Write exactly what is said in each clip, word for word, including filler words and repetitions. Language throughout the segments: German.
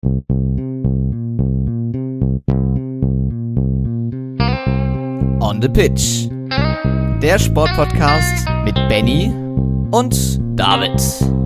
On the Pitch. Der Sportpodcast mit Benny und David.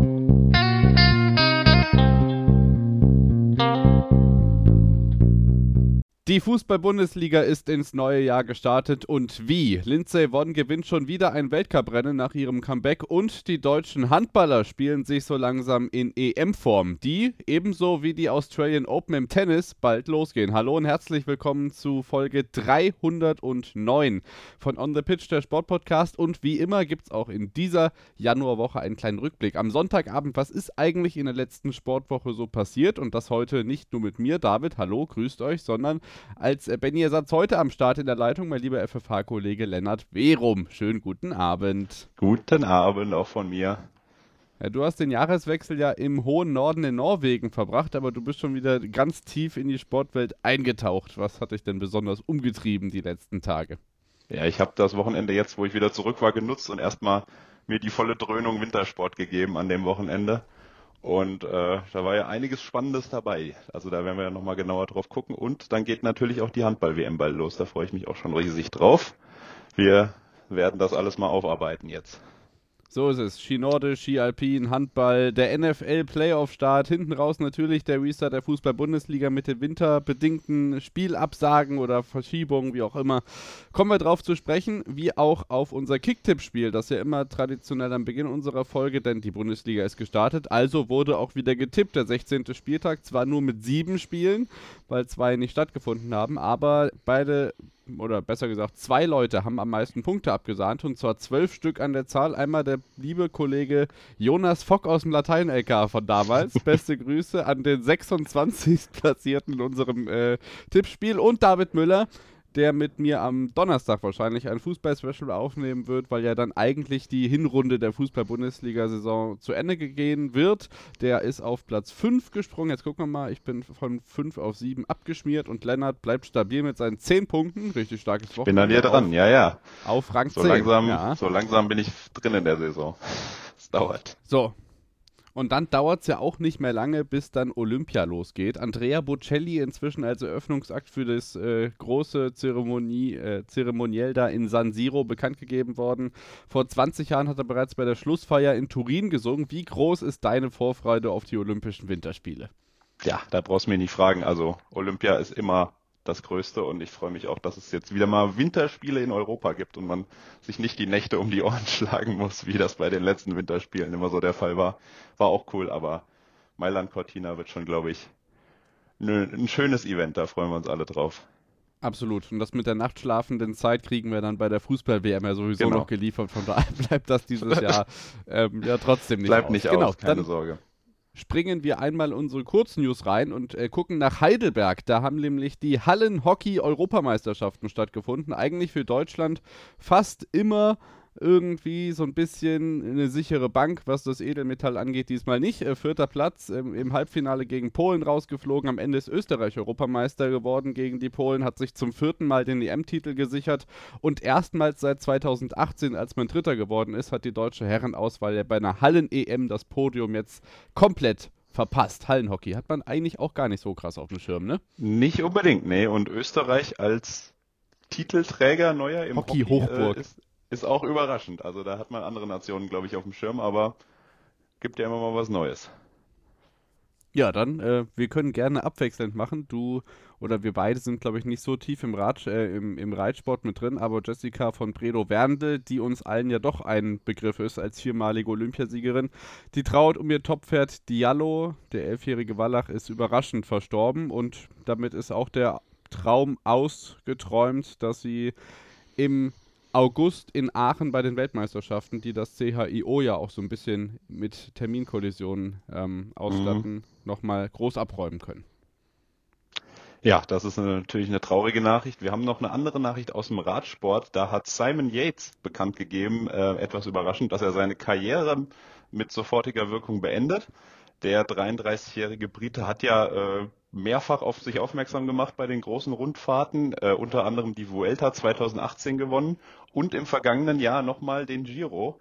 Die Fußball-Bundesliga ist ins neue Jahr gestartet und wie? Lindsey Vonn gewinnt schon wieder ein Weltcuprennen nach ihrem Comeback und die deutschen Handballer spielen sich so langsam in E M-Form, die, ebenso wie die Australian Open im Tennis, bald losgehen. Hallo und herzlich willkommen zu Folge dreihundertneun von On the Pitch, der Sportpodcast, und wie immer gibt es auch in dieser Januarwoche einen kleinen Rückblick. Am Sonntagabend, was ist eigentlich in der letzten Sportwoche so passiert? Und das heute nicht nur mit mir, David, hallo, grüßt euch, sondern als Benny-Ersatz heute am Start in der Leitung, mein lieber F F H-Kollege Lennart Werum. Schönen guten Abend. Guten Abend auch von mir. Ja, du hast den Jahreswechsel ja im hohen Norden in Norwegen verbracht, aber du bist schon wieder ganz tief in die Sportwelt eingetaucht. Was hat dich denn besonders umgetrieben die letzten Tage? Ja, ich habe das Wochenende jetzt, wo ich wieder zurück war, genutzt und erstmal mir die volle Dröhnung Wintersport gegeben an dem Wochenende. Und äh, da war ja einiges Spannendes dabei. Also da werden wir ja nochmal genauer drauf gucken. Und dann geht natürlich auch die Handball-W M bald los. Da freue ich mich auch schon riesig drauf. Wir werden das alles mal aufarbeiten jetzt. So ist es. Ski Nordisch, Ski Alpin, Handball, der N F L-Playoff-Start, hinten raus natürlich der Restart der Fußball-Bundesliga mit den winterbedingten Spielabsagen oder Verschiebungen, wie auch immer. Kommen wir drauf zu sprechen, wie auch auf unser Kicktipp-Spiel, das ja immer traditionell am Beginn unserer Folge, denn die Bundesliga ist gestartet, also wurde auch wieder getippt. Der sechzehnte Spieltag, zwar nur mit sieben Spielen, weil zwei nicht stattgefunden haben, aber beide, oder besser gesagt, zwei Leute haben am meisten Punkte abgesahnt, und zwar zwölf Stück an der Zahl. Einmal der liebe Kollege Jonas Fock aus dem Latein-L K von damals. Beste Grüße an den sechsundzwanzigsten Platzierten in unserem äh, Tippspiel, und David Müller, der mit mir am Donnerstag wahrscheinlich ein Fußball-Special aufnehmen wird, weil ja dann eigentlich die Hinrunde der Fußball-Bundesliga-Saison zu Ende gehen wird. Der ist auf Platz fünf gesprungen. Jetzt gucken wir mal, ich bin von fünf auf sieben abgeschmiert und Lennart bleibt stabil mit seinen zehn Punkten. Richtig starkes Wochenende. Bin an dir dran, auf, ja, ja. Auf Rang so zehn. Langsam, ja. So langsam bin ich drin in der Saison. Es dauert. So. Und dann dauert es ja auch nicht mehr lange, bis dann Olympia losgeht. Andrea Bocelli inzwischen als Eröffnungsakt für das äh, große Zeremonie, äh, Zeremoniell da in San Siro bekannt gegeben worden. Vor zwanzig Jahren hat er bereits bei der Schlussfeier in Turin gesungen. Wie groß ist deine Vorfreude auf die Olympischen Winterspiele? Ja, da brauchst du mich nicht fragen. Also Olympia ist immer das Größte, und ich freue mich auch, dass es jetzt wieder mal Winterspiele in Europa gibt und man sich nicht die Nächte um die Ohren schlagen muss, wie das bei den letzten Winterspielen immer so der Fall war. War auch cool, aber Mailand Cortina wird schon, glaube ich, ne, ein schönes Event, da freuen wir uns alle drauf. Absolut. Und das mit der nachtschlafenden Zeit kriegen wir dann bei der Fußball-W M ja sowieso genau. noch geliefert. Von daher bleibt das dieses Jahr ähm, ja trotzdem nicht Bleibt aus. nicht genau, aus, keine dann Sorge. Springen wir einmal unsere Kurznews rein und äh, gucken nach Heidelberg. Da haben nämlich die Hallenhockey-Europameisterschaften stattgefunden. Eigentlich für Deutschland fast immer irgendwie so ein bisschen eine sichere Bank, was das Edelmetall angeht, diesmal nicht. Äh, vierter Platz ähm, im Halbfinale gegen Polen rausgeflogen. Am Ende ist Österreich Europameister geworden gegen die Polen, hat sich zum vierten Mal den E M-Titel gesichert, und erstmals seit zweitausendachtzehn, als man Dritter geworden ist, hat die deutsche Herrenauswahl ja bei einer Hallen-E M das Podium jetzt komplett verpasst. Hallenhockey hat man eigentlich auch gar nicht so krass auf dem Schirm, ne? Nicht unbedingt, nee. Und Österreich als Titelträger neuer im Hockey, Hockey-Hochburg. Äh, ist Ist auch überraschend. Also da hat man andere Nationen, glaube ich, auf dem Schirm, aber gibt ja immer mal was Neues. Ja, dann, äh, wir können gerne abwechselnd machen. Du oder wir beide sind, glaube ich, nicht so tief im, Rad, äh, im, im Reitsport mit drin, aber Jessica von Bredow-Werndl, die uns allen ja doch ein Begriff ist als viermalige Olympiasiegerin, die trauert um ihr Toppferd Diallo. Der elfjährige Wallach ist überraschend verstorben, und damit ist auch der Traum ausgeträumt, dass sie im August in Aachen bei den Weltmeisterschaften, die das C H I O ja auch so ein bisschen mit Terminkollisionen ähm, ausstatten, mhm. nochmal groß abräumen können. Ja, das ist eine, natürlich eine traurige Nachricht. Wir haben noch eine andere Nachricht aus dem Radsport. Da hat Simon Yates bekannt gegeben, äh, etwas überraschend, dass er seine Karriere mit sofortiger Wirkung beendet. Der dreiunddreißigjährige Brite hat ja äh, mehrfach auf sich aufmerksam gemacht bei den großen Rundfahrten, äh, unter anderem die Vuelta zweitausendachtzehn gewonnen und im vergangenen Jahr nochmal den Giro.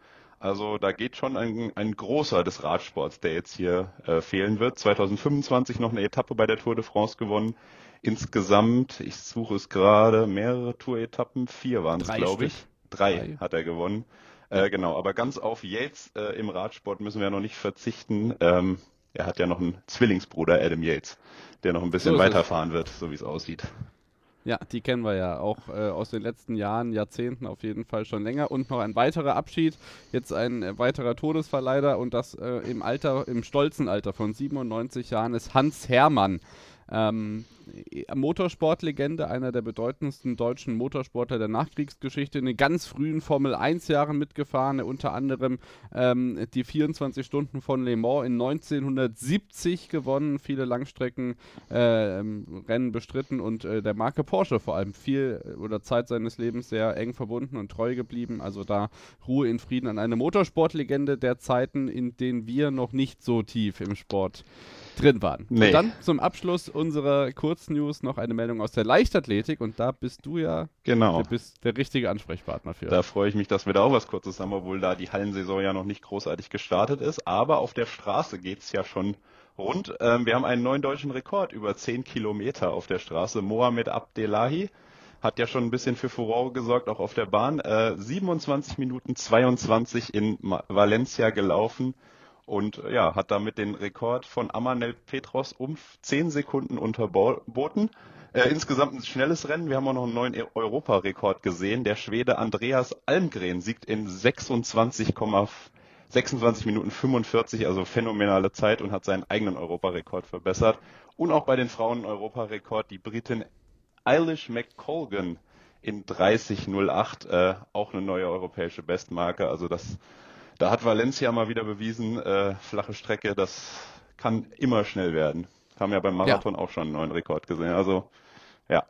Also da geht schon ein, ein großer des Radsports, der jetzt hier äh, fehlen wird. zwanzig fünfundzwanzig noch eine Etappe bei der Tour de France gewonnen. Insgesamt, ich suche es gerade, mehrere Tour-Etappen, vier waren es, Drei glaube Stück. ich. Drei, Drei. hat er gewonnen. Ja. Äh, genau, aber ganz auf Yates äh, im Radsport müssen wir ja noch nicht verzichten. Ähm, er hat ja noch einen Zwillingsbruder, Adam Yates, der noch ein bisschen So ist es. weiterfahren wird, so wie es aussieht. Ja, die kennen wir ja auch äh, aus den letzten Jahren, Jahrzehnten auf jeden Fall schon länger. Und noch ein weiterer Abschied, jetzt ein äh, weiterer Todesfall leider und das äh, im Alter, im stolzen Alter von siebenundneunzig Jahren ist Hans Herrmann. Ähm, Motorsportlegende, einer der bedeutendsten deutschen Motorsportler der Nachkriegsgeschichte, in den ganz frühen Formel eins Jahren mitgefahren, unter anderem ähm, die vierundzwanzig Stunden von Le Mans in neunzehnhundertsiebzig gewonnen, viele Langstrecken äh, Rennen bestritten und äh, der Marke Porsche vor allem viel äh, oder Zeit seines Lebens sehr eng verbunden und treu geblieben, also da Ruhe in Frieden an eine Motorsportlegende der Zeiten, in denen wir noch nicht so tief im Sport drin waren. Nee. Und dann zum Abschluss unserer Kurznews noch eine Meldung aus der Leichtathletik und da bist du ja Genau. der, bist der richtige Ansprechpartner für. Da freue ich mich, dass wir da auch was Kurzes haben, obwohl da die Hallensaison ja noch nicht großartig gestartet ist. Aber auf der Straße geht's ja schon rund. Ähm, wir haben einen neuen deutschen Rekord über zehn Kilometer auf der Straße. Mohamed Abdellahi hat ja schon ein bisschen für Furore gesorgt, auch auf der Bahn. Äh, siebenundzwanzig Minuten zweiundzwanzig in Ma- Valencia gelaufen. Und ja, hat damit den Rekord von Amanel Petros um zehn Sekunden unterboten. Äh, insgesamt ein schnelles Rennen. Wir haben auch noch einen neuen E- Europarekord gesehen. Der Schwede Andreas Almgren siegt in sechsundzwanzig, sechsundzwanzig Minuten fünfundvierzig, also phänomenale Zeit und hat seinen eigenen Europarekord verbessert. Und auch bei den Frauen einen Europarekord, die Britin Eilish McColgan in dreißig null acht, äh, auch eine neue europäische Bestmarke. Also das Da hat Valencia mal wieder bewiesen, äh, flache Strecke, das kann immer schnell werden. Haben ja beim Marathon auch schon einen neuen Rekord gesehen. Also, ja.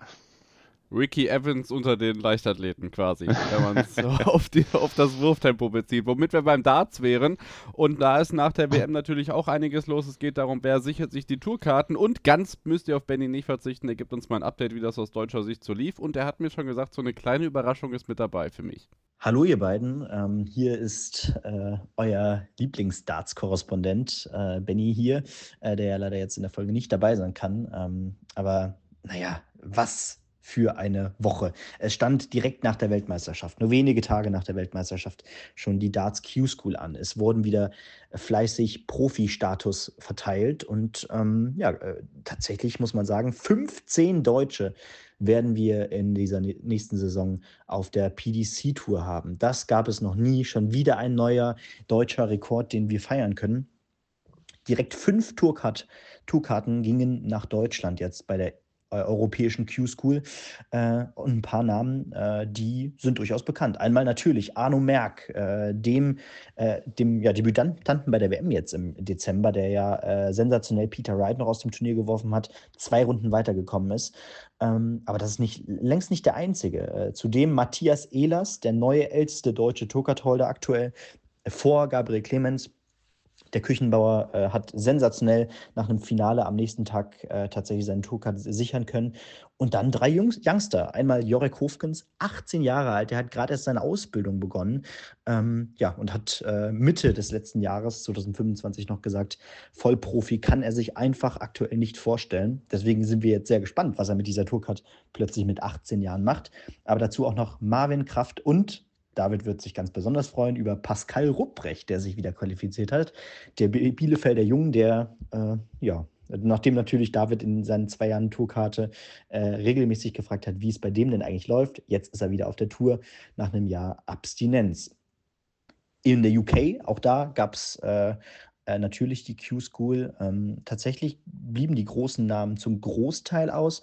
Ricky Evans unter den Leichtathleten quasi, wenn man es auf, die- auf das Wurftempo bezieht. Womit wir beim Darts wären. Und da ist nach der W M natürlich auch einiges los. Es geht darum, wer sichert sich die Tourkarten. Und ganz müsst ihr auf Benny nicht verzichten. Er gibt uns mal ein Update, wie das aus deutscher Sicht so lief. Und er hat mir schon gesagt, so eine kleine Überraschung ist mit dabei für mich. Hallo ihr beiden, ähm, hier ist äh, euer Lieblings-Darts-Korrespondent äh, Benny hier, äh, der ja leider jetzt in der Folge nicht dabei sein kann. Ähm, aber naja, was für eine Woche. Es stand direkt nach der Weltmeisterschaft, nur wenige Tage nach der Weltmeisterschaft, schon die Darts Q-School an. Es wurden wieder fleißig Profi-Status verteilt und ähm, ja, äh, tatsächlich muss man sagen, fünfzehn Deutsche werden wir in dieser nächsten Saison auf der P D C-Tour haben. Das gab es noch nie. Schon wieder ein neuer deutscher Rekord, den wir feiern können. Direkt fünf Tourcard- Tourkarten gingen nach Deutschland jetzt bei der äh, europäischen Q-School. Äh, und ein paar Namen, äh, die sind durchaus bekannt. Einmal natürlich Arno Merck, äh, dem, äh, dem ja, Debütanten bei der W M jetzt im Dezember, der ja äh, sensationell Peter Wright noch aus dem Turnier geworfen hat, zwei Runden weitergekommen ist. Ähm, aber das ist nicht, längst nicht der einzige. Äh, zudem Matthias Ehlers, der neue älteste deutsche Tourcard-Holder aktuell, äh, vor Gabriel Clemens. Der Küchenbauer äh, hat sensationell nach einem Finale am nächsten Tag äh, tatsächlich seinen Tourcard sichern können. Und dann drei Jungs, Youngster. Einmal Jorek Hofkens, achtzehn Jahre alt, der hat gerade erst seine Ausbildung begonnen. Ähm, ja, und hat äh, Mitte des letzten Jahres, zwanzig fünfundzwanzig, noch gesagt, Vollprofi kann er sich einfach aktuell nicht vorstellen. Deswegen sind wir jetzt sehr gespannt, was er mit dieser Tourcard plötzlich mit achtzehn Jahren macht. Aber dazu auch noch Marvin Kraft und David wird sich ganz besonders freuen über Pascal Rupprecht, der sich wieder qualifiziert hat. Der Bielefelder Jung, der, äh, ja, nachdem natürlich David in seinen zwei Jahren Tourkarte äh, regelmäßig gefragt hat, wie es bei dem denn eigentlich läuft, jetzt ist er wieder auf der Tour nach einem Jahr Abstinenz. In der U K, auch da gab es äh, äh, natürlich die Q-School. Ähm, tatsächlich blieben die großen Namen zum Großteil aus.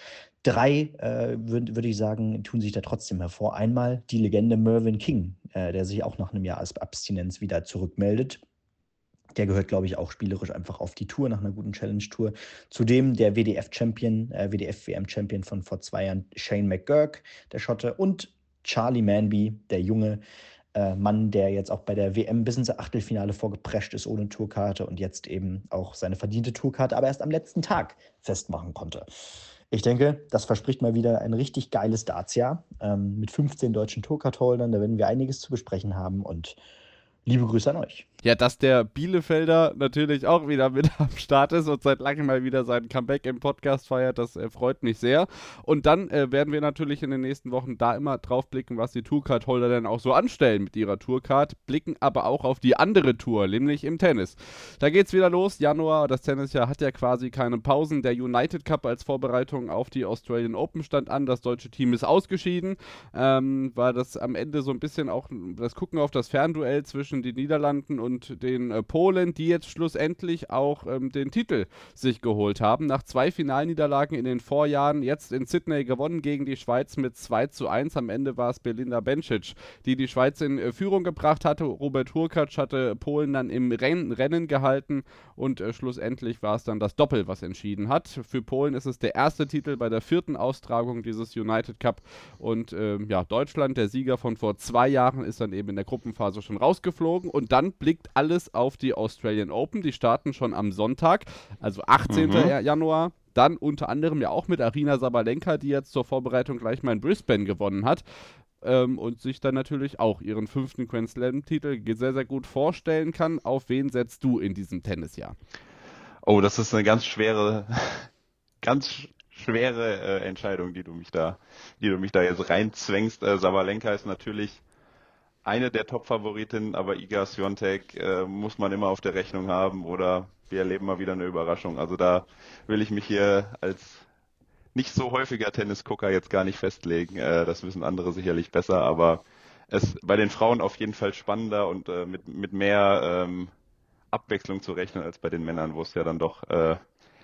Drei, äh, würde würd ich sagen, tun sich da trotzdem hervor. Einmal die Legende Mervyn King, äh, der sich auch nach einem Jahr als Abstinenz wieder zurückmeldet. Der gehört, glaube ich, auch spielerisch einfach auf die Tour nach einer guten Challenge-Tour. Zudem der W D F-Champion, äh, W D F-W M-Champion von vor zwei Jahren, Shane McGurk, der Schotte, und Charlie Manby, der junge äh, Mann, der jetzt auch bei der W M bis ins Achtelfinale vorgeprescht ist ohne Tourkarte und jetzt eben auch seine verdiente Tourkarte, aber erst am letzten Tag festmachen konnte. Ich denke, das verspricht mal wieder ein richtig geiles Darts-Jahr ähm, mit fünfzehn deutschen Tourcard-Holdern. Da werden wir einiges zu besprechen haben. Und liebe Grüße an euch. Ja, dass der Bielefelder natürlich auch wieder mit am Start ist und seit langem mal wieder sein Comeback im Podcast feiert, das äh, freut mich sehr. Und dann äh, werden wir natürlich in den nächsten Wochen da immer drauf blicken, was die Tourcard-Holder denn auch so anstellen mit ihrer Tourcard, blicken aber auch auf die andere Tour, nämlich im Tennis. Da geht's wieder los, Januar, das Tennisjahr hat ja quasi keine Pausen. Der United Cup als Vorbereitung auf die Australian Open stand an, das deutsche Team ist ausgeschieden, ähm, war das am Ende so ein bisschen auch das Gucken auf das Fernduell zwischen den Niederlanden und und den äh, Polen, die jetzt schlussendlich auch ähm, den Titel sich geholt haben. Nach zwei Finalniederlagen in den Vorjahren, jetzt in Sydney gewonnen gegen die Schweiz mit zwei zu eins. Am Ende war es Belinda Bencic, die die Schweiz in äh, Führung gebracht hatte. Robert Hurkacz hatte Polen dann im Ren- Rennen gehalten und äh, schlussendlich war es dann das Doppel, was entschieden hat. Für Polen ist es der erste Titel bei der vierten Austragung dieses United Cup und äh, ja, Deutschland, der Sieger von vor zwei Jahren, ist dann eben in der Gruppenphase schon rausgeflogen und dann blickt alles auf die Australian Open. Die starten schon am Sonntag, also achtzehnten Mhm. Januar. Dann unter anderem ja auch mit Aryna Sabalenka, die jetzt zur Vorbereitung gleich mal in Brisbane gewonnen hat. Ähm, und sich dann natürlich auch ihren fünften Grand Slam-Titel sehr, sehr gut vorstellen kann. Auf wen setzt du in diesem Tennisjahr? Oh, das ist eine ganz schwere, ganz schwere äh, Entscheidung, die du mich da, die du mich da jetzt reinzwängst. Äh, Sabalenka ist natürlich eine der Top-Favoritinnen, aber Iga Swiatek äh, muss man immer auf der Rechnung haben oder wir erleben mal wieder eine Überraschung. Also da will ich mich hier als nicht so häufiger Tennisgucker jetzt gar nicht festlegen. Äh, das wissen andere sicherlich besser, aber es bei den Frauen auf jeden Fall spannender und äh, mit, mit mehr ähm, Abwechslung zu rechnen als bei den Männern, wo es ja dann doch äh,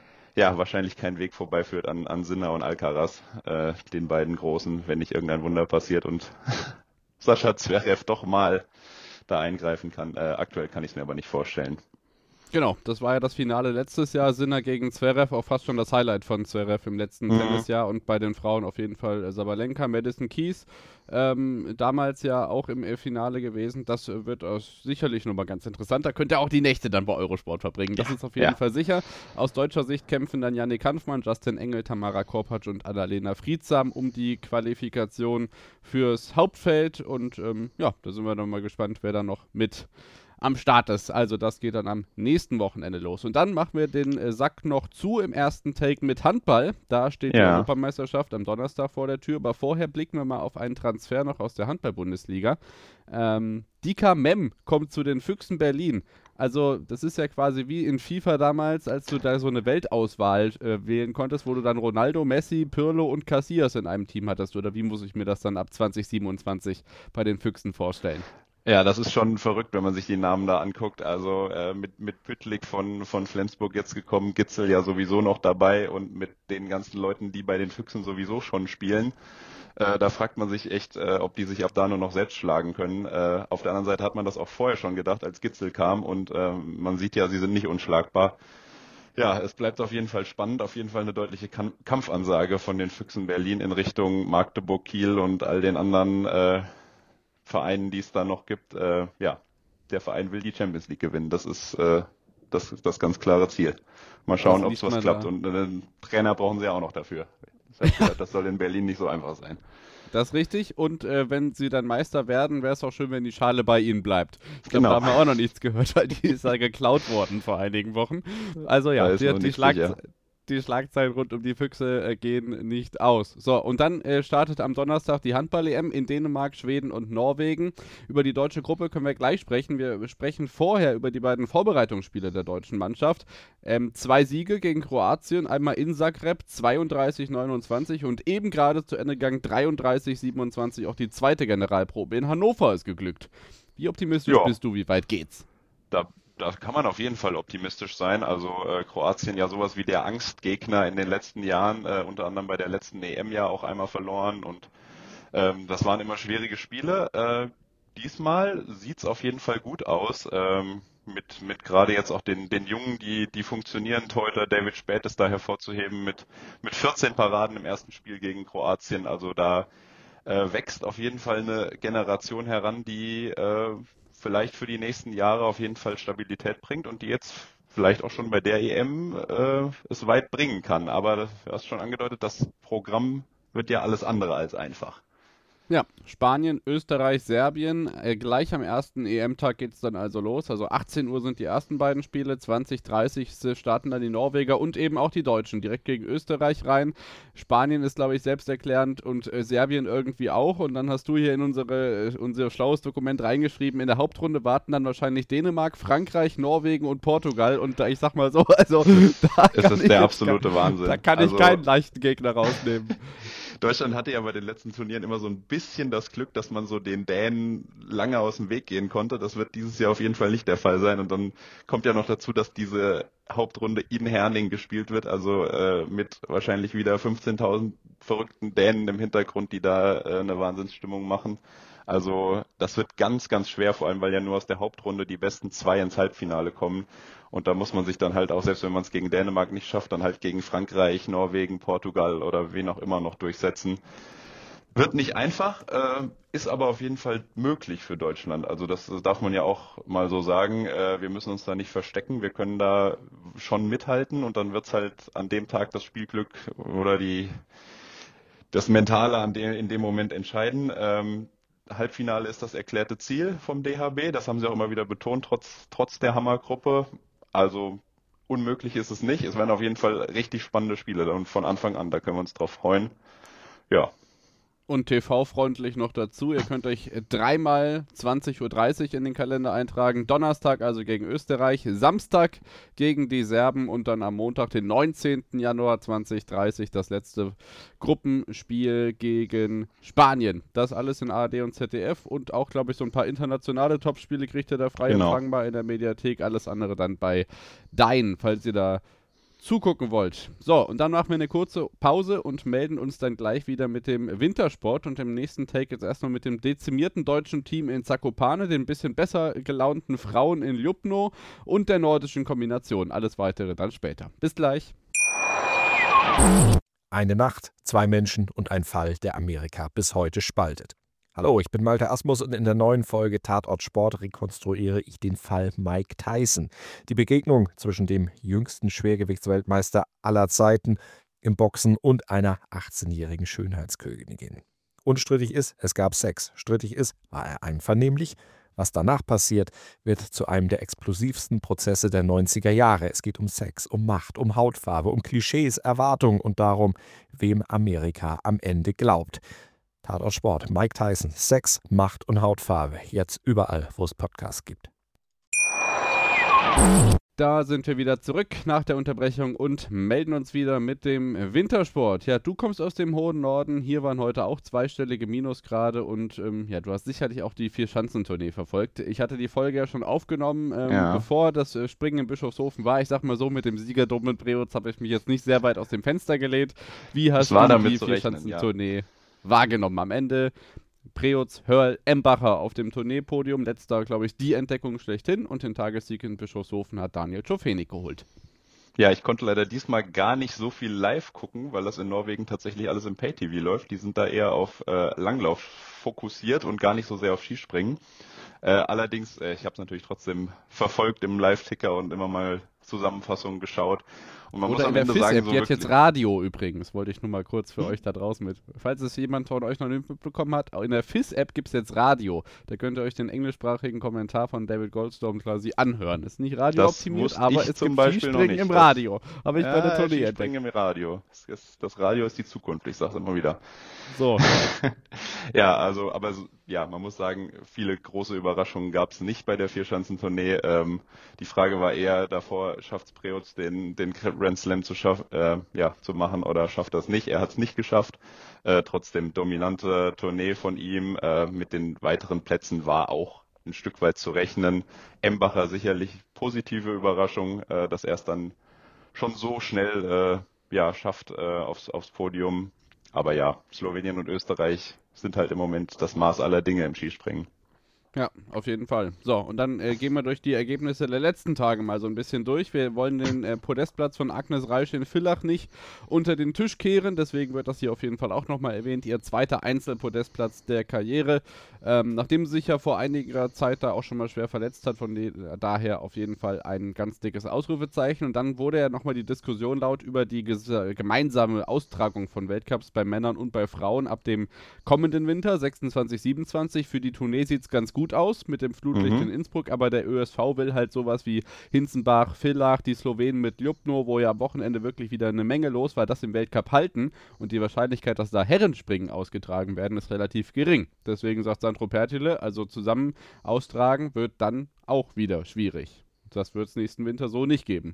ja wahrscheinlich kein Weg vorbeiführt an, an Sinner und Alcaraz, äh, den beiden Großen, wenn nicht irgendein Wunder passiert und Sascha Zverev doch mal da eingreifen kann. Äh, aktuell kann ich es mir aber nicht vorstellen. Genau, das war ja das Finale letztes Jahr, Sinner gegen Zverev, auch fast schon das Highlight von Zverev im letzten mhm. Tennisjahr und bei den Frauen auf jeden Fall äh, Sabalenka, Madison Keys, ähm, damals ja auch im Finale gewesen. Das äh, wird äh, sicherlich nochmal ganz interessant. Da könnt ihr auch die Nächte dann bei Eurosport verbringen, das ja, ist auf jeden ja. Fall sicher. Aus deutscher Sicht kämpfen dann Yannick Hanfmann, Justin Engel, Tamara Korpatsch und Annalena Friedsam um die Qualifikation fürs Hauptfeld und ähm, ja, da sind wir nochmal gespannt, wer da noch mit am Start ist. Also das geht dann am nächsten Wochenende los. Und dann machen wir den äh, Sack noch zu im ersten Take mit Handball. Da steht ja. die Europameisterschaft am Donnerstag vor der Tür. Aber vorher blicken wir mal auf einen Transfer noch aus der Handball-Bundesliga. Ähm, Dika Mem kommt zu den Füchsen Berlin. Also das ist ja quasi wie in FIFA damals, als du da so eine Weltauswahl äh, wählen konntest, wo du dann Ronaldo, Messi, Pirlo und Casillas in einem Team hattest. Oder wie muss ich mir das dann ab zwanzig siebenundzwanzig bei den Füchsen vorstellen? Ja, das ist schon verrückt, wenn man sich die Namen da anguckt. Also äh, mit, mit Püttlik von, von Flensburg jetzt gekommen, Gitzel ja sowieso noch dabei und mit den ganzen Leuten, die bei den Füchsen sowieso schon spielen. Äh, da fragt man sich echt, äh, ob die sich ab da nur noch selbst schlagen können. Äh, auf der anderen Seite hat man das auch vorher schon gedacht, als Gitzel kam und äh, man sieht ja, sie sind nicht unschlagbar. Ja, es bleibt auf jeden Fall spannend, auf jeden Fall eine deutliche Kam- Kampfansage von den Füchsen Berlin in Richtung Magdeburg, Kiel und all den anderen äh, Vereinen, die es da noch gibt. Äh, ja, der Verein will die Champions League gewinnen. Das ist äh, das, ist das ganz klare Ziel. Mal schauen, ob es was klappt. Da. Und einen Trainer brauchen sie ja auch noch dafür. Das heißt, ja, das soll in Berlin nicht so einfach sein. Das ist richtig. Und äh, wenn sie dann Meister werden, wäre es auch schön, wenn die Schale bei ihnen bleibt. Ich glaube, genau. Da haben wir auch noch nichts gehört, weil die ist ja geklaut worden vor einigen Wochen. Also ja, die, die, Schlag, die Schlagzeilen rund um die Füchse äh, gehen nicht aus. So, und dann äh, startet am Donnerstag die Handball-E M in Dänemark, Schweden und Norwegen. Über die deutsche Gruppe können wir gleich sprechen. Wir sprechen vorher über die beiden Vorbereitungsspiele der deutschen Mannschaft. Ähm, zwei Siege gegen Kroatien, einmal in Zagreb, zweiunddreißig neunundzwanzig und eben gerade zu Ende gegangen dreiunddreißig siebenundzwanzig. Auch die zweite Generalprobe in Hannover ist geglückt. Wie optimistisch ja. bist du? Wie weit geht's? Da Da kann man auf jeden Fall optimistisch sein. Also äh, Kroatien ja sowas wie der Angstgegner in den letzten Jahren, äh, unter anderem bei der letzten E M ja auch einmal verloren und ähm, das waren immer schwierige Spiele. Äh, diesmal sieht's auf jeden Fall gut aus. Ähm, mit mit gerade jetzt auch den den Jungen, die die funktionieren. Torhüter David Späth ist da hervorzuheben mit mit vierzehn Paraden im ersten Spiel gegen Kroatien. Also da äh, wächst auf jeden Fall eine Generation heran, die äh, vielleicht für die nächsten Jahre auf jeden Fall Stabilität bringt und die jetzt vielleicht auch schon bei der E M äh, es weit bringen kann. Aber du hast schon angedeutet, das Programm wird ja alles andere als einfach. Ja, Spanien, Österreich, Serbien. Äh, gleich am ersten E M-Tag geht es dann also los. Also achtzehn Uhr sind die ersten beiden Spiele, zwanzig Uhr dreißig starten dann die Norweger und eben auch die Deutschen direkt gegen Österreich rein. Spanien ist, glaube ich, selbsterklärend und äh, Serbien irgendwie auch. Und dann hast du hier in unsere, äh, unser schlaues Dokument reingeschrieben, in der Hauptrunde warten dann wahrscheinlich Dänemark, Frankreich, Norwegen und Portugal. Und da, ich sag mal so, also da Es kann ist ich der jetzt absolute kein- Wahnsinn. Da kann Also- ich keinen leichten Gegner rausnehmen. Deutschland hatte ja bei den letzten Turnieren immer so ein bisschen das Glück, dass man so den Dänen lange aus dem Weg gehen konnte. Das wird dieses Jahr auf jeden Fall nicht der Fall sein. Und dann kommt ja noch dazu, dass diese Hauptrunde in Herning gespielt wird, also äh, mit wahrscheinlich wieder fünfzehntausend verrückten Dänen im Hintergrund, die da äh, eine Wahnsinnsstimmung machen. Also das wird ganz, ganz schwer, vor allem weil ja nur aus der Hauptrunde die besten zwei ins Halbfinale kommen. Und da muss man sich dann halt auch, selbst wenn man es gegen Dänemark nicht schafft, dann halt gegen Frankreich, Norwegen, Portugal oder wen auch immer noch durchsetzen. Wird nicht einfach, äh, ist aber auf jeden Fall möglich für Deutschland. Also das, das darf man ja auch mal so sagen. Äh, wir müssen uns da nicht verstecken. Wir können da schon mithalten und dann wird's halt an dem Tag das Spielglück oder die das Mentale an dem, in dem Moment entscheiden. Ähm, Halbfinale ist das erklärte Ziel vom D H B. Das haben sie auch immer wieder betont, trotz, trotz der Hammergruppe. Also unmöglich ist es nicht. Es werden auf jeden Fall richtig spannende Spiele und von Anfang an, da können wir uns drauf freuen. Ja, Und T V-freundlich noch dazu. Ihr könnt euch dreimal zwanzig Uhr dreißig in den Kalender eintragen. Donnerstag also gegen Österreich, Samstag gegen die Serben und dann am Montag, den neunzehnten Januar zwanzig dreißig, das letzte Gruppenspiel gegen Spanien. Das alles in A R D und Z D F und auch, glaube ich, so ein paar internationale Topspiele kriegt ihr da frei Genau. empfangbar in der Mediathek. Alles andere dann bei Dein, falls ihr da zugucken wollt. So, und dann machen wir eine kurze Pause und melden uns dann gleich wieder mit dem Wintersport und im nächsten Take jetzt erstmal mit dem dezimierten deutschen Team in Zakopane, den bisschen besser gelaunten Frauen in Ljubno und der nordischen Kombination. Alles weitere dann später. Bis gleich. Eine Nacht, zwei Menschen und ein Fall, der Amerika bis heute spaltet. Hallo, ich bin Malte Asmus und in der neuen Folge Tatort Sport rekonstruiere ich den Fall Mike Tyson. Die Begegnung zwischen dem jüngsten Schwergewichtsweltmeister aller Zeiten im Boxen und einer achtzehnjährigen Schönheitskönigin. Unstrittig ist, es gab Sex. Strittig ist, war er einvernehmlich? Was danach passiert, wird zu einem der explosivsten Prozesse der neunziger Jahre. Es geht um Sex, um Macht, um Hautfarbe, um Klischees, Erwartungen und darum, wem Amerika am Ende glaubt. Tatort Sport, Mike Tyson, Sex, Macht und Hautfarbe. Jetzt überall, wo es Podcasts gibt. Da sind wir wieder zurück nach der Unterbrechung und melden uns wieder mit dem Wintersport. Ja, du kommst aus dem hohen Norden. Hier waren heute auch zweistellige Minusgrade und ähm, ja, du hast sicherlich auch die Vier-Schanzentournee verfolgt. Ich hatte die Folge ja schon aufgenommen, ähm, Ja. bevor das äh, Springen in Bischofshofen war. Ich sag mal so, mit dem Sieger Domnit Preutz habe ich mich jetzt nicht sehr weit aus dem Fenster gelehnt. Wie hast Es war du damit die zu rechnen, ja. Vier-Schanzentournee wahrgenommen? Am Ende Preutz, Hörl, Embacher auf dem Tourneepodium. Letzter, glaube ich, die Entdeckung schlechthin. Und den Tagessieg in Bischofshofen hat Daniel Czofenik geholt. Ja, ich konnte leider diesmal gar nicht so viel live gucken, weil das in Norwegen tatsächlich alles im Pay-T V läuft. Die sind da eher auf äh, Langlauf fokussiert und gar nicht so sehr auf Skispringen. Äh, allerdings, äh, ich habe es natürlich trotzdem verfolgt im Live-Ticker und immer mal Zusammenfassungen geschaut. Und man muss Oder am in der Ende F I S-App, sagen, so die hat wirklich, jetzt Radio übrigens, wollte ich nur mal kurz für euch da draußen mit. Falls es jemand von euch noch nicht mitbekommen hat, in der F I S-App gibt es jetzt Radio. Da könnt ihr euch den englischsprachigen Kommentar von David Goldstorm quasi anhören. Ist nicht radiooptimiert, wusste aber ich es zum gibt Beispiel noch Skispringen nicht. im Das- Radio. Habe ich bei der ja, Tournee Skispringen entdeckt. im Radio. Das, ist, das Radio ist die Zukunft, ich sage es immer wieder. So, Ja, also, aber so- ja, man muss sagen, viele große Überraschungen gab es nicht bei der Vierschanzentournee. Ähm, die Frage war eher davor, schafft es Preutz den, den Grand Slam zu, schaff, äh, ja, zu machen oder schafft das nicht? Er hat es nicht geschafft. Äh, trotzdem dominante Tournee von ihm. Äh, mit den weiteren Plätzen war auch ein Stück weit zu rechnen. Embacher sicherlich positive Überraschung, äh, dass er es dann schon so schnell äh, ja, schafft äh, aufs, aufs Podium. Aber ja, Slowenien und Österreich sind halt im Moment das Maß aller Dinge im Skispringen. Ja, auf jeden Fall. So, und dann äh, gehen wir durch die Ergebnisse der letzten Tage mal so ein bisschen durch. Wir wollen den äh, Podestplatz von Agnes Reisch in Villach nicht unter den Tisch kehren, deswegen wird das hier auf jeden Fall auch nochmal erwähnt. Ihr zweiter Einzelpodestplatz der Karriere, ähm, nachdem sie sich ja vor einiger Zeit da auch schon mal schwer verletzt hat, von de- daher auf jeden Fall ein ganz dickes Ausrufezeichen. Und dann wurde ja nochmal die Diskussion laut über die ges- gemeinsame Austragung von Weltcups bei Männern und bei Frauen ab dem kommenden Winter, sechsundzwanzig siebenundzwanzig. Für die Tournee sieht es ganz gut aus mit dem Flutlicht Mhm. in Innsbruck, aber der Ö S V will halt sowas wie Hinzenbach, Villach, die Slowenen mit Ljubno, wo ja am Wochenende wirklich wieder eine Menge los war, das im Weltcup halten, und die Wahrscheinlichkeit, dass da Herrenspringen ausgetragen werden, ist relativ gering. Deswegen sagt Sandro Pertile, also zusammen austragen wird dann auch wieder schwierig. Das wird es nächsten Winter so nicht geben.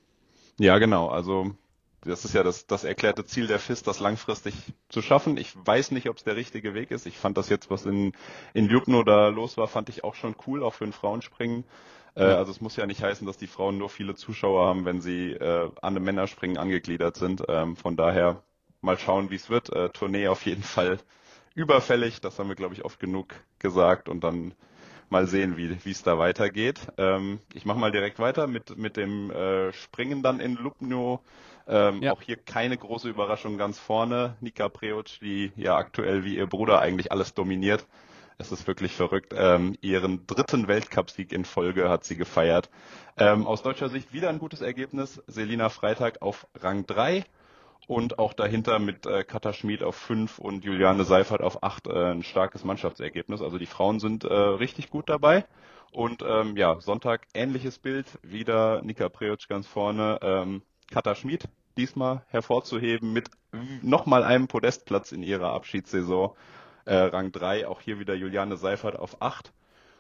Ja, genau. Also das ist ja das, das erklärte Ziel der F I S, das langfristig zu schaffen. Ich weiß nicht, ob es der richtige Weg ist. Ich fand das jetzt, was in, in Ljubno da los war, fand ich auch schon cool, auch für ein Frauenspringen. Äh, Ja. also es muss ja nicht heißen, dass die Frauen nur viele Zuschauer haben, wenn sie äh, an einem Männerspringen angegliedert sind. Ähm, von daher mal schauen, wie es wird. Äh, Tournee auf jeden Fall überfällig. Das haben wir, glaube ich, oft genug gesagt. Und dann mal sehen, wie wie es da weitergeht. Ähm, ich mache mal direkt weiter mit, mit dem äh, Springen dann in Ljubno. Ähm, Ja. Auch hier keine große Überraschung ganz vorne. Nika Preoc, die ja aktuell wie ihr Bruder eigentlich alles dominiert. Es ist wirklich verrückt. Ähm, ihren dritten Weltcupsieg in Folge hat sie gefeiert. Ähm, aus deutscher Sicht wieder ein gutes Ergebnis. Selina Freitag auf Rang drei. Und auch dahinter mit äh, Katha Schmid auf fünf und Juliane Seifert auf acht äh, ein starkes Mannschaftsergebnis. Also die Frauen sind äh, richtig gut dabei. Und ähm, ja, Sonntag ähnliches Bild. Wieder Nika Preoc ganz vorne. Ähm, Katha Schmid diesmal hervorzuheben mit nochmal einem Podestplatz in ihrer Abschiedssaison. Äh, Rang drei, auch hier wieder Juliane Seifert auf acht.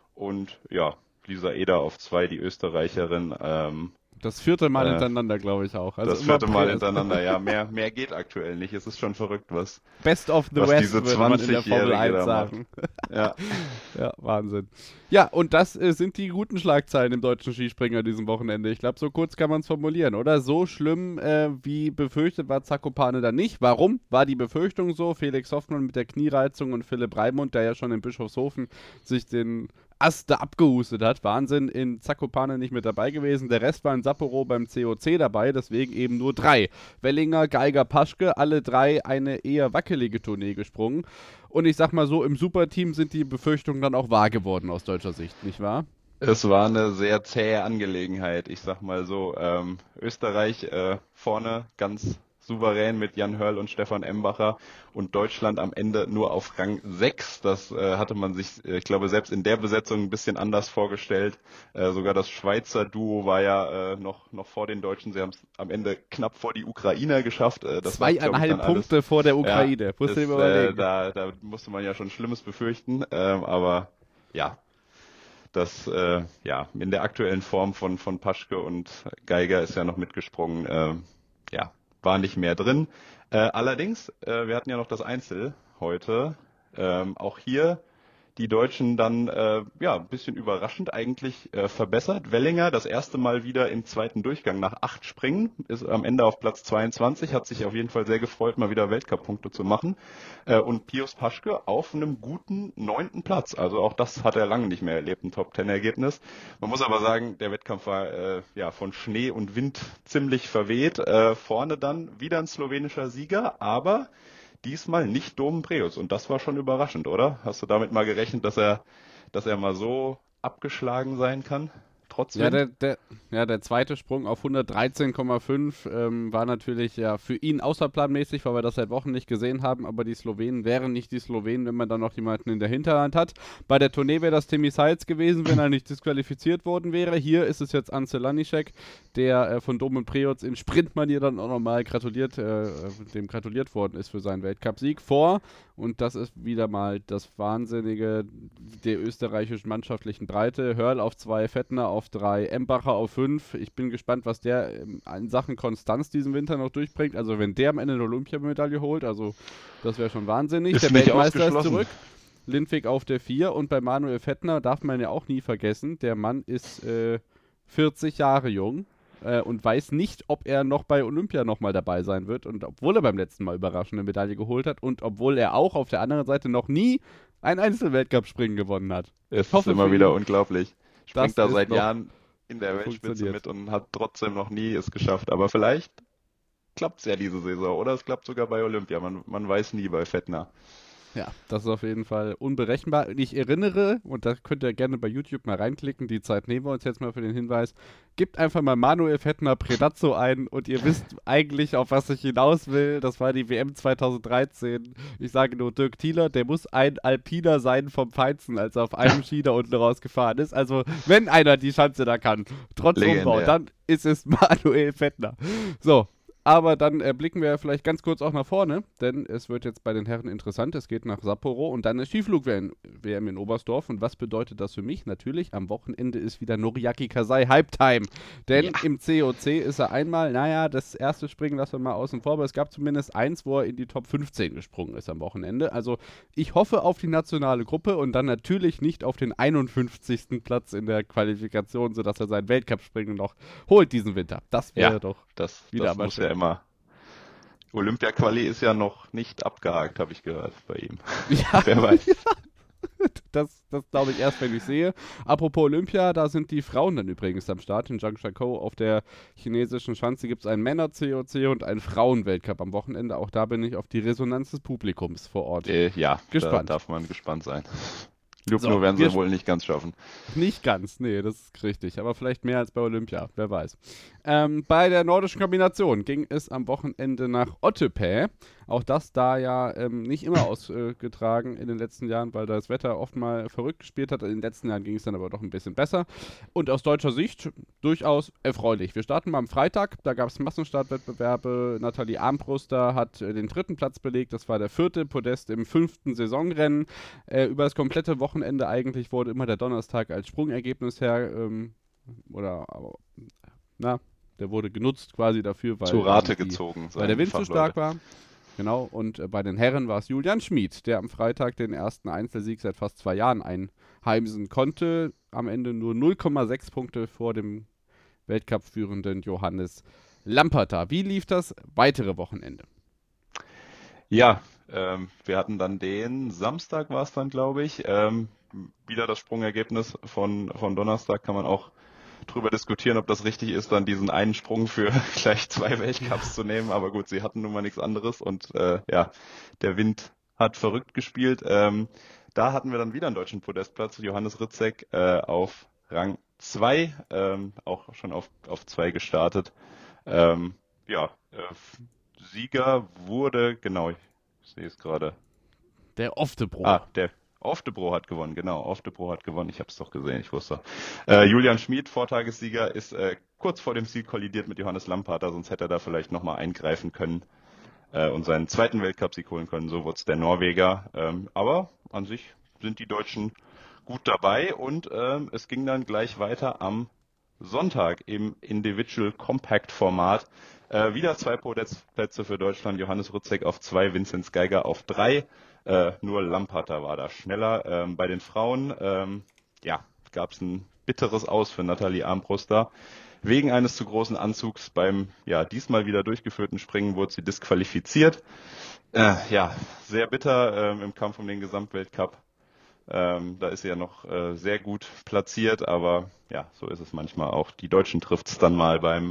Und ja, Lisa Eder auf zwei, die Österreicherin. Ähm, Das vierte Mal Äh, hintereinander, glaube ich auch. Also das immer vierte Mal Pre- hintereinander, ja, mehr, mehr geht aktuell nicht. Es ist schon verrückt, was, Best of the was West, diese würde man in der Formel zwanzigjährige eins da sagen. ja. Ja, Wahnsinn. Ja, und das äh, sind die guten Schlagzeilen im deutschen Skispringer diesem Wochenende. Ich glaube, so kurz kann man es formulieren, oder? So schlimm, äh, wie befürchtet war Zakopane dann nicht. Warum war die Befürchtung so? Felix Hoffmann mit der Kniereizung und Philipp Raimund, der ja schon in Bischofshofen sich den Ast da abgehustet hat. Wahnsinn, in Zakopane nicht mit dabei gewesen. Der Rest war in Sapporo beim C O C dabei, deswegen eben nur drei. Wellinger, Geiger, Paschke, alle drei eine eher wackelige Tournee gesprungen. Und ich sag mal so, im Superteam sind die Befürchtungen dann auch wahr geworden aus deutscher Sicht, nicht wahr? Es war eine sehr zähe Angelegenheit, ich sag mal so. Ähm, Österreich äh, vorne ganz souverän mit Jan Hörl und Stefan Embacher und Deutschland am Ende nur auf Rang sechs. Das äh, hatte man sich, äh, ich glaube, selbst in der Besetzung ein bisschen anders vorgestellt. Äh, sogar das Schweizer Duo war ja äh, noch, noch vor den Deutschen. Sie haben es am Ende knapp vor die Ukrainer geschafft. Äh, das war, glaub ich, Zweieinhalb dann alles- Punkte vor der Ukraine. Musst du dir ist, überlegen. äh, da, da musste man ja schon Schlimmes befürchten. Ähm, aber ja, das äh, ja in der aktuellen Form von, von Paschke und Geiger ist ja noch mitgesprungen. Ähm, ja, war nicht mehr drin. Äh, allerdings, äh, wir hatten ja noch das Einzel heute. Ähm, auch hier die Deutschen dann äh, ja ein bisschen überraschend eigentlich äh, verbessert. Wellinger das erste Mal wieder im zweiten Durchgang nach acht Springen, ist am Ende auf Platz zweiundzwanzig, hat sich auf jeden Fall sehr gefreut, mal wieder Weltcup-Punkte zu machen. Äh, und Pius Paschke auf einem guten neunten Platz. Also auch das hat er lange nicht mehr erlebt, ein Top-Ten-Ergebnis. Man muss aber sagen, der Wettkampf war äh, ja von Schnee und Wind ziemlich verweht. Äh, vorne dann wieder ein slowenischer Sieger, aber diesmal nicht Domen Preus. Und das war schon überraschend, oder? Hast du damit mal gerechnet, dass er, dass er mal so abgeschlagen sein kann? Trotzdem? Ja, der, der, ja, der zweite Sprung auf hundertdreizehn Komma fünf ähm, war natürlich ja für ihn außerplanmäßig, weil wir das seit Wochen nicht gesehen haben, aber die Slowenen wären nicht die Slowenen, wenn man dann noch jemanden in der Hinterhand hat. Bei der Tournee wäre das Timmy Seitz gewesen, wenn er nicht disqualifiziert worden wäre. Hier ist es jetzt Ance Lanišek, der äh, von Domen Preoc in Sprintmanier dann auch nochmal gratuliert, äh, dem gratuliert worden ist für seinen Weltcupsieg vor. Und das ist wieder mal das Wahnsinnige der österreichischen mannschaftlichen Breite. Hörl auf zwei, Fettner auf drei, Embacher auf fünf. Ich bin gespannt, was der in Sachen Konstanz diesen Winter noch durchbringt. Also wenn der am Ende eine Olympiamedaille holt, also das wäre schon wahnsinnig. Ist der nicht Weltmeister ist ausgeschlossen. zurück. Lindwig auf der vier und bei Manuel Fettner darf man ja auch nie vergessen, der Mann ist äh, vierzig Jahre jung. Äh, und weiß nicht, ob er noch bei Olympia nochmal dabei sein wird. Und obwohl er beim letzten Mal überraschende Medaille geholt hat und obwohl er auch auf der anderen Seite noch nie ein Einzelweltcup-Springen gewonnen hat. Es hoffe ist immer für wieder ihn, unglaublich. dass Springt da es seit noch Jahren in der Weltspitze funktioniert. mit und hat trotzdem noch nie es geschafft. Aber vielleicht klappt es ja diese Saison oder es klappt sogar bei Olympia. Man, man weiß nie bei Fettner. Ja, das ist auf jeden Fall unberechenbar. Und ich erinnere, und da könnt ihr gerne bei YouTube mal reinklicken, die Zeit nehmen wir uns jetzt mal für den Hinweis, gebt einfach mal Manuel Fettner Predazzo ein und ihr wisst eigentlich, auf was ich hinaus will. Das war die W M zweitausenddreizehn. Ich sage nur Dirk Thieler, der muss ein Alpiner sein vom Feinsten, als er auf einem Ski da unten rausgefahren ist. Also, wenn einer die Schanze da kann, trotz Legendär. Umbau, dann ist es Manuel Fettner. So. Aber dann äh, blicken wir vielleicht ganz kurz auch nach vorne, denn es wird jetzt bei den Herren interessant. Es geht nach Sapporo und dann ist Skiflug-W M in Oberstdorf. Und was bedeutet das für mich? Natürlich, am Wochenende ist wieder Noriaki Kasai Halbtime. Denn ja. im C O C ist er einmal, naja, das erste Springen lassen wir mal außen vor, aber es gab zumindest eins, wo er in die Top fünfzehn gesprungen ist am Wochenende. Also ich hoffe auf die nationale Gruppe und dann natürlich nicht auf den einundfünfzigsten Platz in der Qualifikation, sodass er sein Weltcup-Springen noch holt diesen Winter. Das wäre Ja, doch das, wieder das mal muss schön. ja immer. Olympia-Quali ist ja noch nicht abgehakt, habe ich gehört bei ihm. Ja, Wer weiß. das, das glaube ich erst, wenn ich sehe. Apropos Olympia, da sind die Frauen dann übrigens am Start. In Zhangjiakou auf der chinesischen Schanze gibt es einen Männer-C O C und einen Frauen-Weltcup am Wochenende. Auch da bin ich auf die Resonanz des Publikums vor Ort Äh, ja, gespannt. Da darf man gespannt sein. Lugno So, werden wir sie wohl nicht ganz schaffen. Nicht ganz, nee, das ist richtig. Aber vielleicht mehr als bei Olympia, wer weiß. Ähm, bei der nordischen Kombination ging es am Wochenende nach Otepää. Auch das da ja ähm, nicht immer ausgetragen äh, in den letzten Jahren, weil da das Wetter oft mal verrückt gespielt hat. In den letzten Jahren ging es dann aber doch ein bisschen besser. Und aus deutscher Sicht durchaus erfreulich. Wir starten mal am Freitag. Da gab es Massenstartwettbewerbe. Nathalie Armbruster hat äh, den dritten Platz belegt. Das war der vierte Podest im fünften Saisonrennen. Äh, über das komplette Wochenende eigentlich wurde immer der Donnerstag als Sprungergebnis her ähm, oder na, der wurde genutzt quasi dafür, weil Zu Rate die, gezogen. weil der Wind zu stark war. Genau, und äh, bei den Herren war es Julian Schmid, der am Freitag den ersten Einzelsieg seit fast zwei Jahren einheimsen konnte. Am Ende nur null Komma sechs Punkte vor dem Weltcup-führenden Johannes Lamperter. Wie lief das weitere Wochenende? Ja, ähm, wir hatten dann den Samstag war es dann, glaube ich. Ähm, wieder das Sprungergebnis von, von Donnerstag kann man auch drüber diskutieren, ob das richtig ist, dann diesen einen Sprung für gleich zwei Weltcups zu nehmen. Aber gut, sie hatten nun mal nichts anderes und äh, ja, der Wind hat verrückt gespielt. Ähm, da hatten wir dann wieder einen deutschen Podestplatz. Johannes Ritzek äh, auf Rang zwei, ähm, auch schon auf, auf zwei gestartet. Ähm, ja, äh, Sieger wurde, genau, ich sehe es gerade. Der Oftebro. Ah, der Oftebro hat gewonnen, genau. Oftebro hat gewonnen, ich habe es doch gesehen, ich wusste. Äh, Julian Schmid, Vortagessieger, ist äh, kurz vor dem Ziel kollidiert mit Johannes Lamperter, sonst hätte er da vielleicht nochmal eingreifen können äh, und seinen zweiten Weltcupsieg holen können. So wurde es der Norweger. Ähm, aber an sich sind die Deutschen gut dabei und ähm, es ging dann gleich weiter am Sonntag im Individual Compact Format. Äh, wieder zwei Podestplätze für Deutschland. Johannes Ritzek auf zwei, Vinzenz Geiger auf drei. Äh, nur Lamperter war da schneller. Ähm, bei den Frauen ähm, ja, gab es ein bitteres Aus für Nathalie Armbruster. Wegen eines zu großen Anzugs beim ja diesmal wieder durchgeführten Springen wurde sie disqualifiziert. Äh, ja, sehr bitter ähm, im Kampf um den Gesamtweltcup. Ähm, da ist sie ja noch äh, sehr gut platziert, aber ja, so ist es manchmal auch. Die Deutschen trifft es dann mal beim,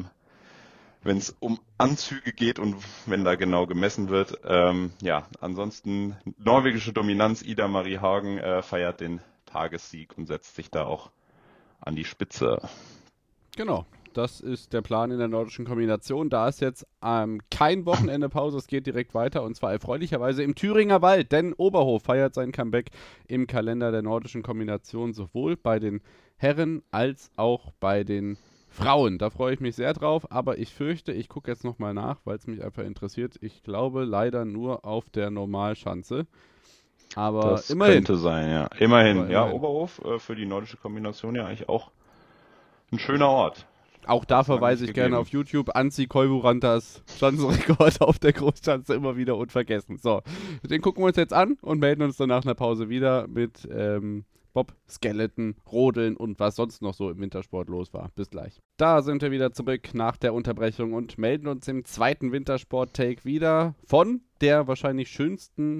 wenn es um Anzüge geht und wenn da genau gemessen wird. Ähm, ja, ansonsten norwegische Dominanz. Ida Marie Hagen äh, feiert den Tagessieg und setzt sich da auch an die Spitze. Genau. Das ist der Plan in der nordischen Kombination. Da ist jetzt ähm, kein Wochenende Pause, es geht direkt weiter und zwar erfreulicherweise im Thüringer Wald, denn Oberhof feiert sein Comeback im Kalender der nordischen Kombination sowohl bei den Herren als auch bei den Frauen. Da freue ich mich sehr drauf, aber ich fürchte, ich gucke jetzt nochmal nach, weil es mich einfach interessiert. Ich glaube leider nur auf der Normalschanze. Aber das immerhin. könnte sein, ja. Immerhin, Aber ja, immerhin. Oberhof äh, für die nordische Kombination ja eigentlich auch ein schöner Ort. Auch da verweise ich gerne auf YouTube. Anzi Koivurantas Schanzenrekord auf der Großschanze immer wieder unvergessen. So, den gucken wir uns jetzt an und melden uns dann nach einer Pause wieder mit ähm, Bob, Skeleton, Rodeln und was sonst noch so im Wintersport los war. Bis gleich. Da sind wir wieder zurück nach der Unterbrechung und melden uns im zweiten Wintersport-Take wieder von der wahrscheinlich schönsten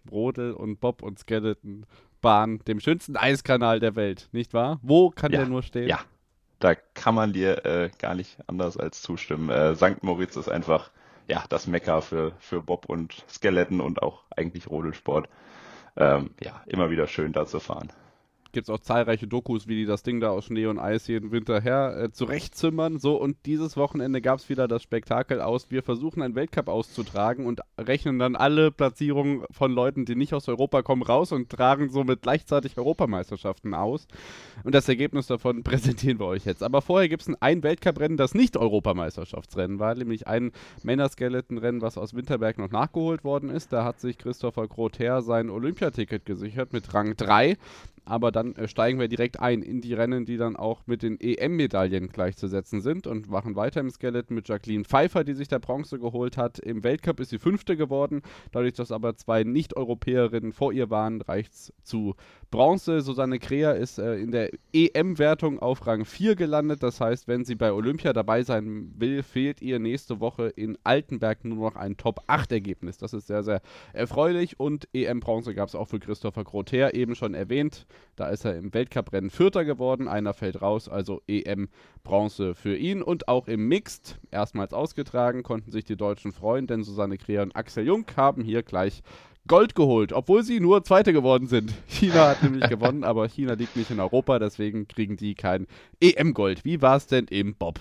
Rodel und Bob und Skeleton Bahn, dem schönsten Eiskanal der Welt, nicht wahr? Wo kann Ja, der nur stehen? ja, da kann man dir äh, gar nicht anders als zustimmen. Äh, Sankt Moritz ist einfach ja das Mekka für, für Bob und Skeleton und auch eigentlich Rodelsport. Ähm, ja, immer wieder schön da zu fahren. Gibt es auch zahlreiche Dokus, wie die das Ding da aus Schnee und Eis jeden Winter her äh, zurechtzimmern. So, und dieses Wochenende gab es wieder das Spektakel aus. Wir versuchen einen Weltcup auszutragen und rechnen dann alle Platzierungen von Leuten, die nicht aus Europa kommen, raus und tragen somit gleichzeitig Europameisterschaften aus. Und das Ergebnis davon präsentieren wir euch jetzt. Aber vorher gibt es ein Weltcuprennen, das nicht Europameisterschaftsrennen war, nämlich ein Männerskeletonrennen, was aus Winterberg noch nachgeholt worden ist. Da hat sich Christopher Grother sein Olympiaticket gesichert mit Rang drei. Aber dann äh, steigen wir direkt ein in die Rennen, die dann auch mit den E M-Medaillen gleichzusetzen sind und machen weiter im Skeleton mit Jacqueline Pfeiffer, die sich der Bronze geholt hat. Im Weltcup ist sie Fünfte geworden. Dadurch, dass aber zwei Nicht-Europäerinnen vor ihr waren, reicht es zu Bronze. Susanne Kreher ist äh, in der E M-Wertung auf Rang vier gelandet. Das heißt, wenn sie bei Olympia dabei sein will, fehlt ihr nächste Woche in Altenberg nur noch ein Top acht Ergebnis. Das ist sehr, sehr erfreulich. Und E M-Bronze gab es auch für Christopher Grother, eben schon erwähnt. Da ist er im Weltcuprennen Vierter geworden. Einer fällt raus, also E M-Bronze für ihn. Und auch im Mixed, erstmals ausgetragen, konnten sich die Deutschen freuen, denn Susanne Kreher und Axel Jung haben hier gleich Gold geholt, obwohl sie nur Zweite geworden sind. China hat nämlich gewonnen, aber China liegt nicht in Europa, deswegen kriegen die kein E M-Gold. Wie war es denn im Bob?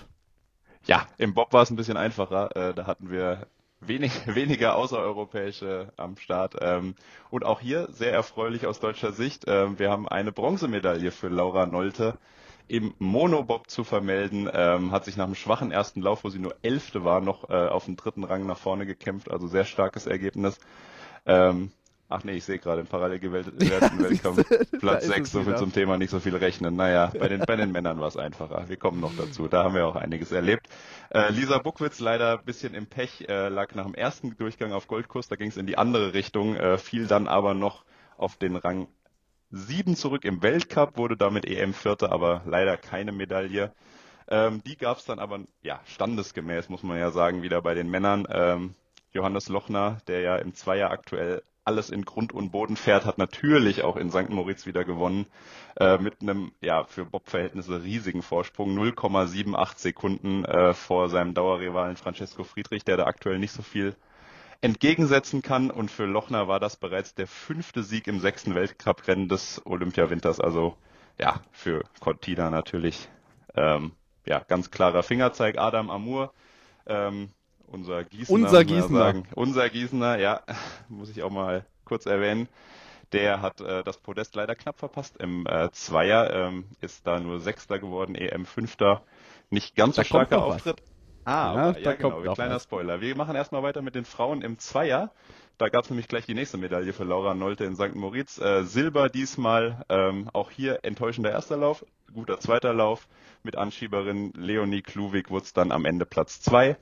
Ja, im Bob war es ein bisschen einfacher. Äh, da hatten wir wenig, weniger Außereuropäische am Start. Ähm, und auch hier sehr erfreulich aus deutscher Sicht. Ähm, wir haben eine Bronzemedaille für Laura Nolte im Monobob zu vermelden. Ähm, hat sich nach einem schwachen ersten Lauf, wo sie nur Elfte war, noch äh, auf den dritten Rang nach vorne gekämpft. Also sehr starkes Ergebnis. Ähm, ach nee, ich sehe gerade im parallel gewählten Weltkampf Platz sechs, so viel zum Thema, nicht so viel rechnen. Naja, bei den, bei den Männern war es einfacher. Wir kommen noch dazu, da haben wir auch einiges erlebt. Äh, Lisa Buckwitz leider ein bisschen im Pech, äh, lag nach dem ersten Durchgang auf Goldkurs, da ging es in die andere Richtung, äh, fiel dann aber noch auf den Rang sieben zurück im Weltcup, wurde damit E M-Vierter, aber leider keine Medaille. Ähm, die gab es dann aber, ja, standesgemäß, muss man ja sagen, wieder bei den Männern. Ähm, Johannes Lochner, der ja im Zweier aktuell alles in Grund und Boden fährt, hat natürlich auch in Sankt Moritz wieder gewonnen, äh, mit einem, ja, für Bob-Verhältnisse riesigen Vorsprung, null Komma achtundsiebzig Sekunden äh, vor seinem Dauerrivalen Francesco Friedrich, der da aktuell nicht so viel entgegensetzen kann. Und für Lochner war das bereits der fünfte Sieg im sechsten Weltcuprennen des Olympiawinters. Also ja, für Cortina natürlich ähm, ja, ganz klarer Fingerzeig. Adam Amour, ähm, unser Gießener, Unser muss man ja Gießener. sagen. Unser Gießener, ja, muss ich auch mal kurz erwähnen. Der hat äh, das Podest leider knapp verpasst im äh, Zweier, ähm, ist da nur Sechster geworden, E M Fünfter. Nicht ganz so Da kommt starker noch was. Auftritt. Ah, Ja, aber, da ja, kommt genau, noch kleiner was. Spoiler. Wir machen erstmal weiter mit den Frauen im Zweier. Da gab es nämlich gleich die nächste Medaille für Laura Nolte in Sankt Moritz. Äh, Silber diesmal, ähm, auch hier enttäuschender erster Lauf, guter zweiter Lauf. Mit Anschieberin Leonie Kluwig wurde es dann am Ende Platz zwei.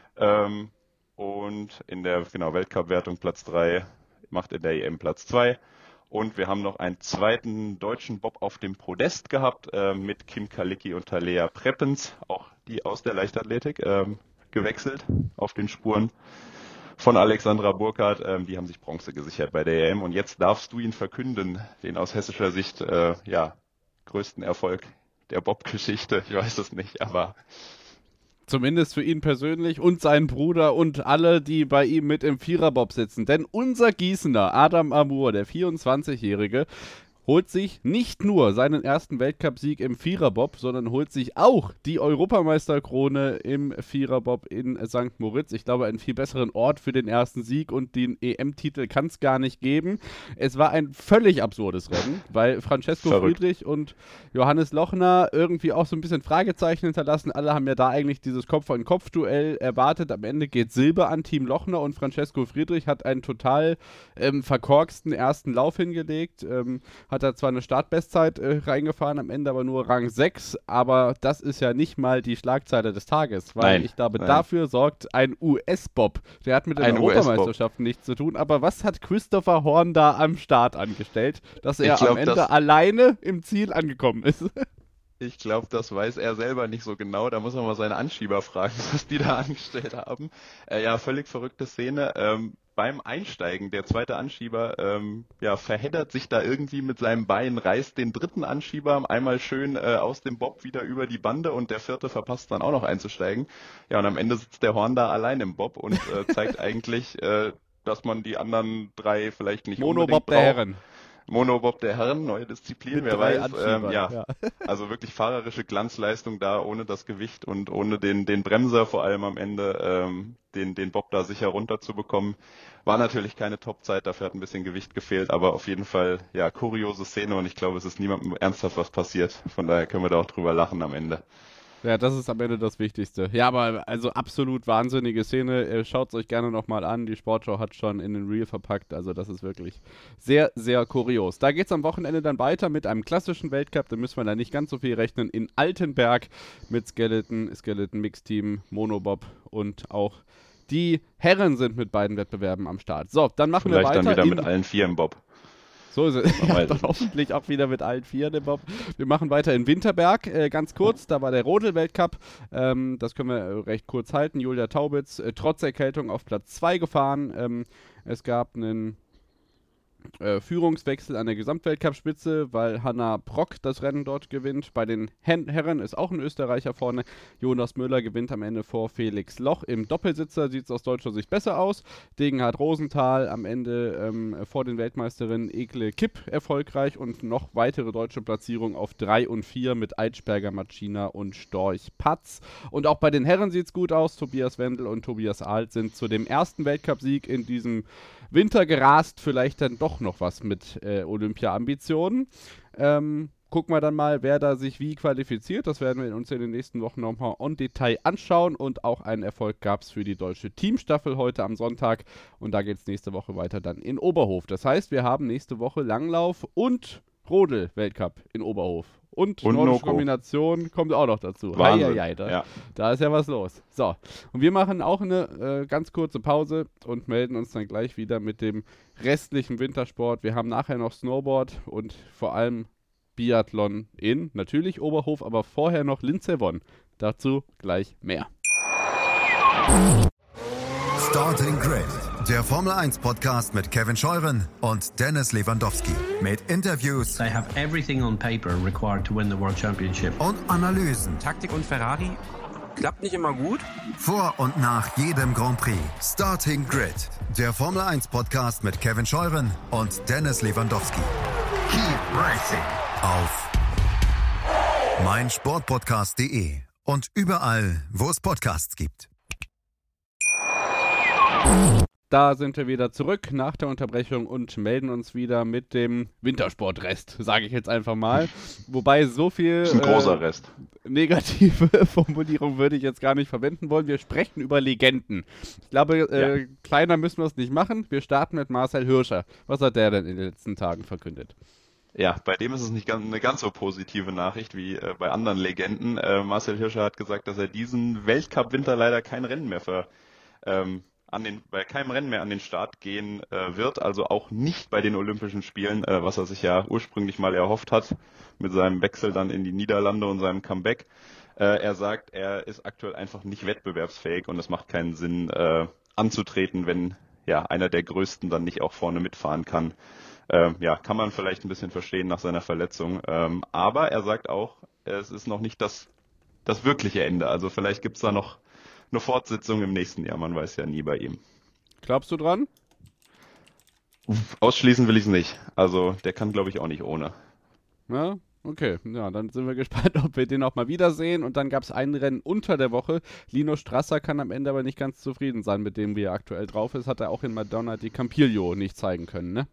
Ähm, und in der genau, Weltcup-Wertung Platz drei, macht in der E M Platz zwei. Und wir haben noch einen zweiten deutschen Bob auf dem Podest gehabt äh, mit Kim Kalicki und Talea Preppens, auch die aus der Leichtathletik, ähm, gewechselt auf den Spuren von Alexandra Burkhardt. Ähm, die haben sich Bronze gesichert bei der E M. Und jetzt darfst du ihn verkünden, den aus hessischer Sicht äh, ja, größten Erfolg der Bob-Geschichte. Ich weiß es nicht, aber Zumindest für ihn persönlich und seinen Bruder und alle, die bei ihm mit im Viererbob sitzen. Denn unser Gießener Adam Amour, der vierundzwanzigjährige, holt sich nicht nur seinen ersten Weltcupsieg im Viererbob, sondern holt sich auch die Europameisterkrone im Viererbob in Sankt Moritz. Ich glaube, einen viel besseren Ort für den ersten Sieg und den E M-Titel kann es gar nicht geben. Es war ein völlig absurdes Rennen, weil Francesco Verrückt. Friedrich und Johannes Lochner irgendwie auch so ein bisschen Fragezeichen hinterlassen. Alle haben ja da eigentlich dieses Kopf-an-Kopf-Duell erwartet. Am Ende geht Silber an Team Lochner und Francesco Friedrich hat einen total ähm, verkorksten ersten Lauf hingelegt. Ähm, hat er zwar eine Startbestzeit äh, reingefahren, am Ende aber nur Rang sechs, aber das ist ja nicht mal die Schlagzeile des Tages, weil Nein, ich glaube, nein. dafür sorgt ein U S-Bob. Der hat mit den Ein Europameisterschaften nichts zu tun, aber was hat Christopher Horn da am Start angestellt, dass er Ich glaub, am Ende das- alleine im Ziel angekommen ist? ich glaube, das weiß er selber nicht so genau. Da muss man mal seine Anschieber fragen, was die da angestellt haben. Äh, ja, völlig verrückte Szene. Ähm, beim Einsteigen, der zweite Anschieber, ähm, ja, verheddert sich da irgendwie mit seinem Bein, reißt den dritten Anschieber einmal schön äh, aus dem Bob wieder über die Bande und der vierte verpasst dann auch noch einzusteigen. Ja, und am Ende sitzt der Horn da allein im Bob und äh, zeigt eigentlich, äh, dass man die anderen drei vielleicht nicht Monobob unbedingt der braucht. Herren. Monobob der Herren, neue Disziplin, Mit wer drei weiß. Ähm, Anschiebern, ja. ja. Also wirklich fahrerische Glanzleistung da, ohne das Gewicht und ohne den, den Bremser vor allem am Ende, ähm, den, den Bob da sicher runterzubekommen. War natürlich keine Top-Zeit, dafür hat ein bisschen Gewicht gefehlt, aber auf jeden Fall, ja, kuriose Szene und ich glaube, es ist niemandem ernsthaft was passiert. Von daher können wir da auch drüber lachen am Ende. Ja, das ist am Ende das Wichtigste. Ja, aber also absolut wahnsinnige Szene. Schaut es euch gerne nochmal an. Die Sportschau hat schon in den Reel verpackt. Also das ist wirklich sehr, sehr kurios. Da geht es am Wochenende dann weiter mit einem klassischen Weltcup. Da müssen wir da nicht ganz so viel rechnen. In Altenberg mit Skeleton, Skeleton Mixteam, Monobob und auch die Herren sind mit beiden Wettbewerben am Start. So, dann machen Vielleicht wir weiter. dann wieder in mit allen vier im Bob. So ist es. Man Ja, weiß dann es nicht. hoffentlich auch wieder mit allen vier, ne, Bob. Wir machen weiter in Winterberg. Äh, ganz kurz, da war der Rodel-Weltcup. Ähm, das können wir äh, recht kurz halten. Julia Taubitz äh, trotz Erkältung auf Platz zwei gefahren. Ähm, es gab einen äh, Führungswechsel an der Gesamtweltcup-Spitze, weil Hanna Brock das Rennen dort gewinnt. Bei den Hen- Herren ist auch ein Österreicher vorne. Jonas Müller gewinnt am Ende vor Felix Loch. Im Doppelsitzer sieht es aus deutscher Sicht besser aus. Degenhard Rosenthal am Ende ähm, vor den Weltmeisterinnen Ekle Kipp erfolgreich und noch weitere deutsche Platzierungen auf drei und vier mit Eitschberger, Macina und Storch Patz. Und auch bei den Herren sieht es gut aus. Tobias Wendel und Tobias Alt sind zu dem ersten Weltcupsieg in diesem Winter gerast, vielleicht dann doch noch was mit äh, Olympia-Ambitionen. Ähm, gucken wir dann mal, wer da sich wie qualifiziert. Das werden wir uns in den nächsten Wochen nochmal en Detail anschauen. Und auch einen Erfolg gab es für die deutsche Teamstaffel heute am Sonntag. Und da geht es nächste Woche weiter dann in Oberhof. Das heißt, wir haben nächste Woche Langlauf und Rodel-Weltcup in Oberhof. Und, Und nordische Noko. Kombination kommt auch noch dazu. Wahnsinn. Hei, hei, hei, da, Ja. da ist ja was los. So, und wir machen auch eine äh, ganz kurze Pause und melden uns dann gleich wieder mit dem restlichen Wintersport. Wir haben nachher noch Snowboard und vor allem Biathlon in, natürlich Oberhof, aber vorher noch Linz-Sevon. Dazu gleich mehr. Starting Grid, der Formel eins Podcast mit Kevin Scheuren und Dennis Lewandowski. Mit Interviews They have everything on paper required to win the World Championship. und Analysen Taktik und Ferrari klappt nicht immer gut. vor und nach jedem Grand Prix. Starting Grid, der Formel eins Podcast mit Kevin Scheuren und Dennis Lewandowski. Keep racing auf meinsportpodcast punkt de und überall, wo es Podcasts gibt. Da sind wir wieder zurück nach der Unterbrechung und melden uns wieder mit dem Wintersportrest, sage ich jetzt einfach mal. Wobei so viel Das ist ein großer äh, Rest. negative Formulierung würde ich jetzt gar nicht verwenden wollen. Wir sprechen über Legenden. Ich glaube, äh, Ja. kleiner müssen wir es nicht machen. Wir starten mit Marcel Hirscher. Was hat der denn in den letzten Tagen verkündet? Ja, bei dem ist es nicht ganz, eine ganz so positive Nachricht wie äh, bei anderen Legenden. Äh, Marcel Hirscher hat gesagt, dass er diesen Weltcup-Winter leider kein Rennen mehr ver, ähm, an den, bei keinem Rennen mehr an den Start gehen äh, wird, also auch nicht bei den Olympischen Spielen, äh, was er sich ja ursprünglich mal erhofft hat, mit seinem Wechsel dann in die Niederlande und seinem Comeback. Äh, er sagt, er ist aktuell einfach nicht wettbewerbsfähig und es macht keinen Sinn, äh, anzutreten, wenn ja einer der Größten dann nicht auch vorne mitfahren kann. Ähm, ja, kann man vielleicht ein bisschen verstehen nach seiner Verletzung. Ähm, aber er sagt auch, es ist noch nicht das, das wirkliche Ende. Also vielleicht gibt's da noch eine Fortsetzung im nächsten Jahr. Man weiß ja nie bei ihm. Glaubst du dran? Ausschließen will ich es nicht. Also der kann, glaube ich, auch nicht ohne. Ja, okay. Ja, dann sind wir gespannt, ob wir den auch mal wiedersehen. Und dann gab es ein Rennen unter der Woche. Lino Strasser kann am Ende aber nicht ganz zufrieden sein mit dem, wie er aktuell drauf ist. Hat er auch in Madonna di Campiglio nicht zeigen können, ne?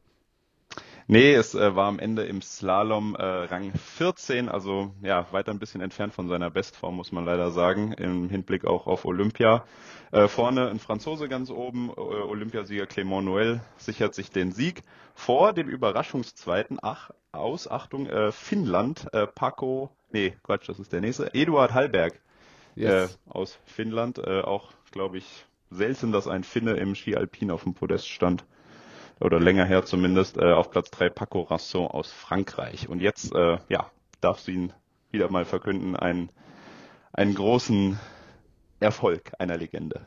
Nee, es äh, war am Ende im Slalom äh, Rang vierzehn, also ja, weiter ein bisschen entfernt von seiner Bestform, muss man leider sagen, im Hinblick auch auf Olympia. Äh, vorne ein Franzose ganz oben, äh, Olympiasieger Clément Noël sichert sich den Sieg vor dem Überraschungszweiten, ach, aus, Achtung, äh, Finnland, äh, Paco, nee, Quatsch, das ist der nächste, Eduard Hallberg Yes. äh, aus Finnland, äh, auch, glaube ich, selten, dass ein Finne im Ski Alpin auf dem Podest stand. Oder länger her zumindest, äh, auf Platz drei Paco Rasson aus Frankreich. Und jetzt, äh, ja, darf sie ihn wieder mal verkünden, einen, einen großen Erfolg einer Legende.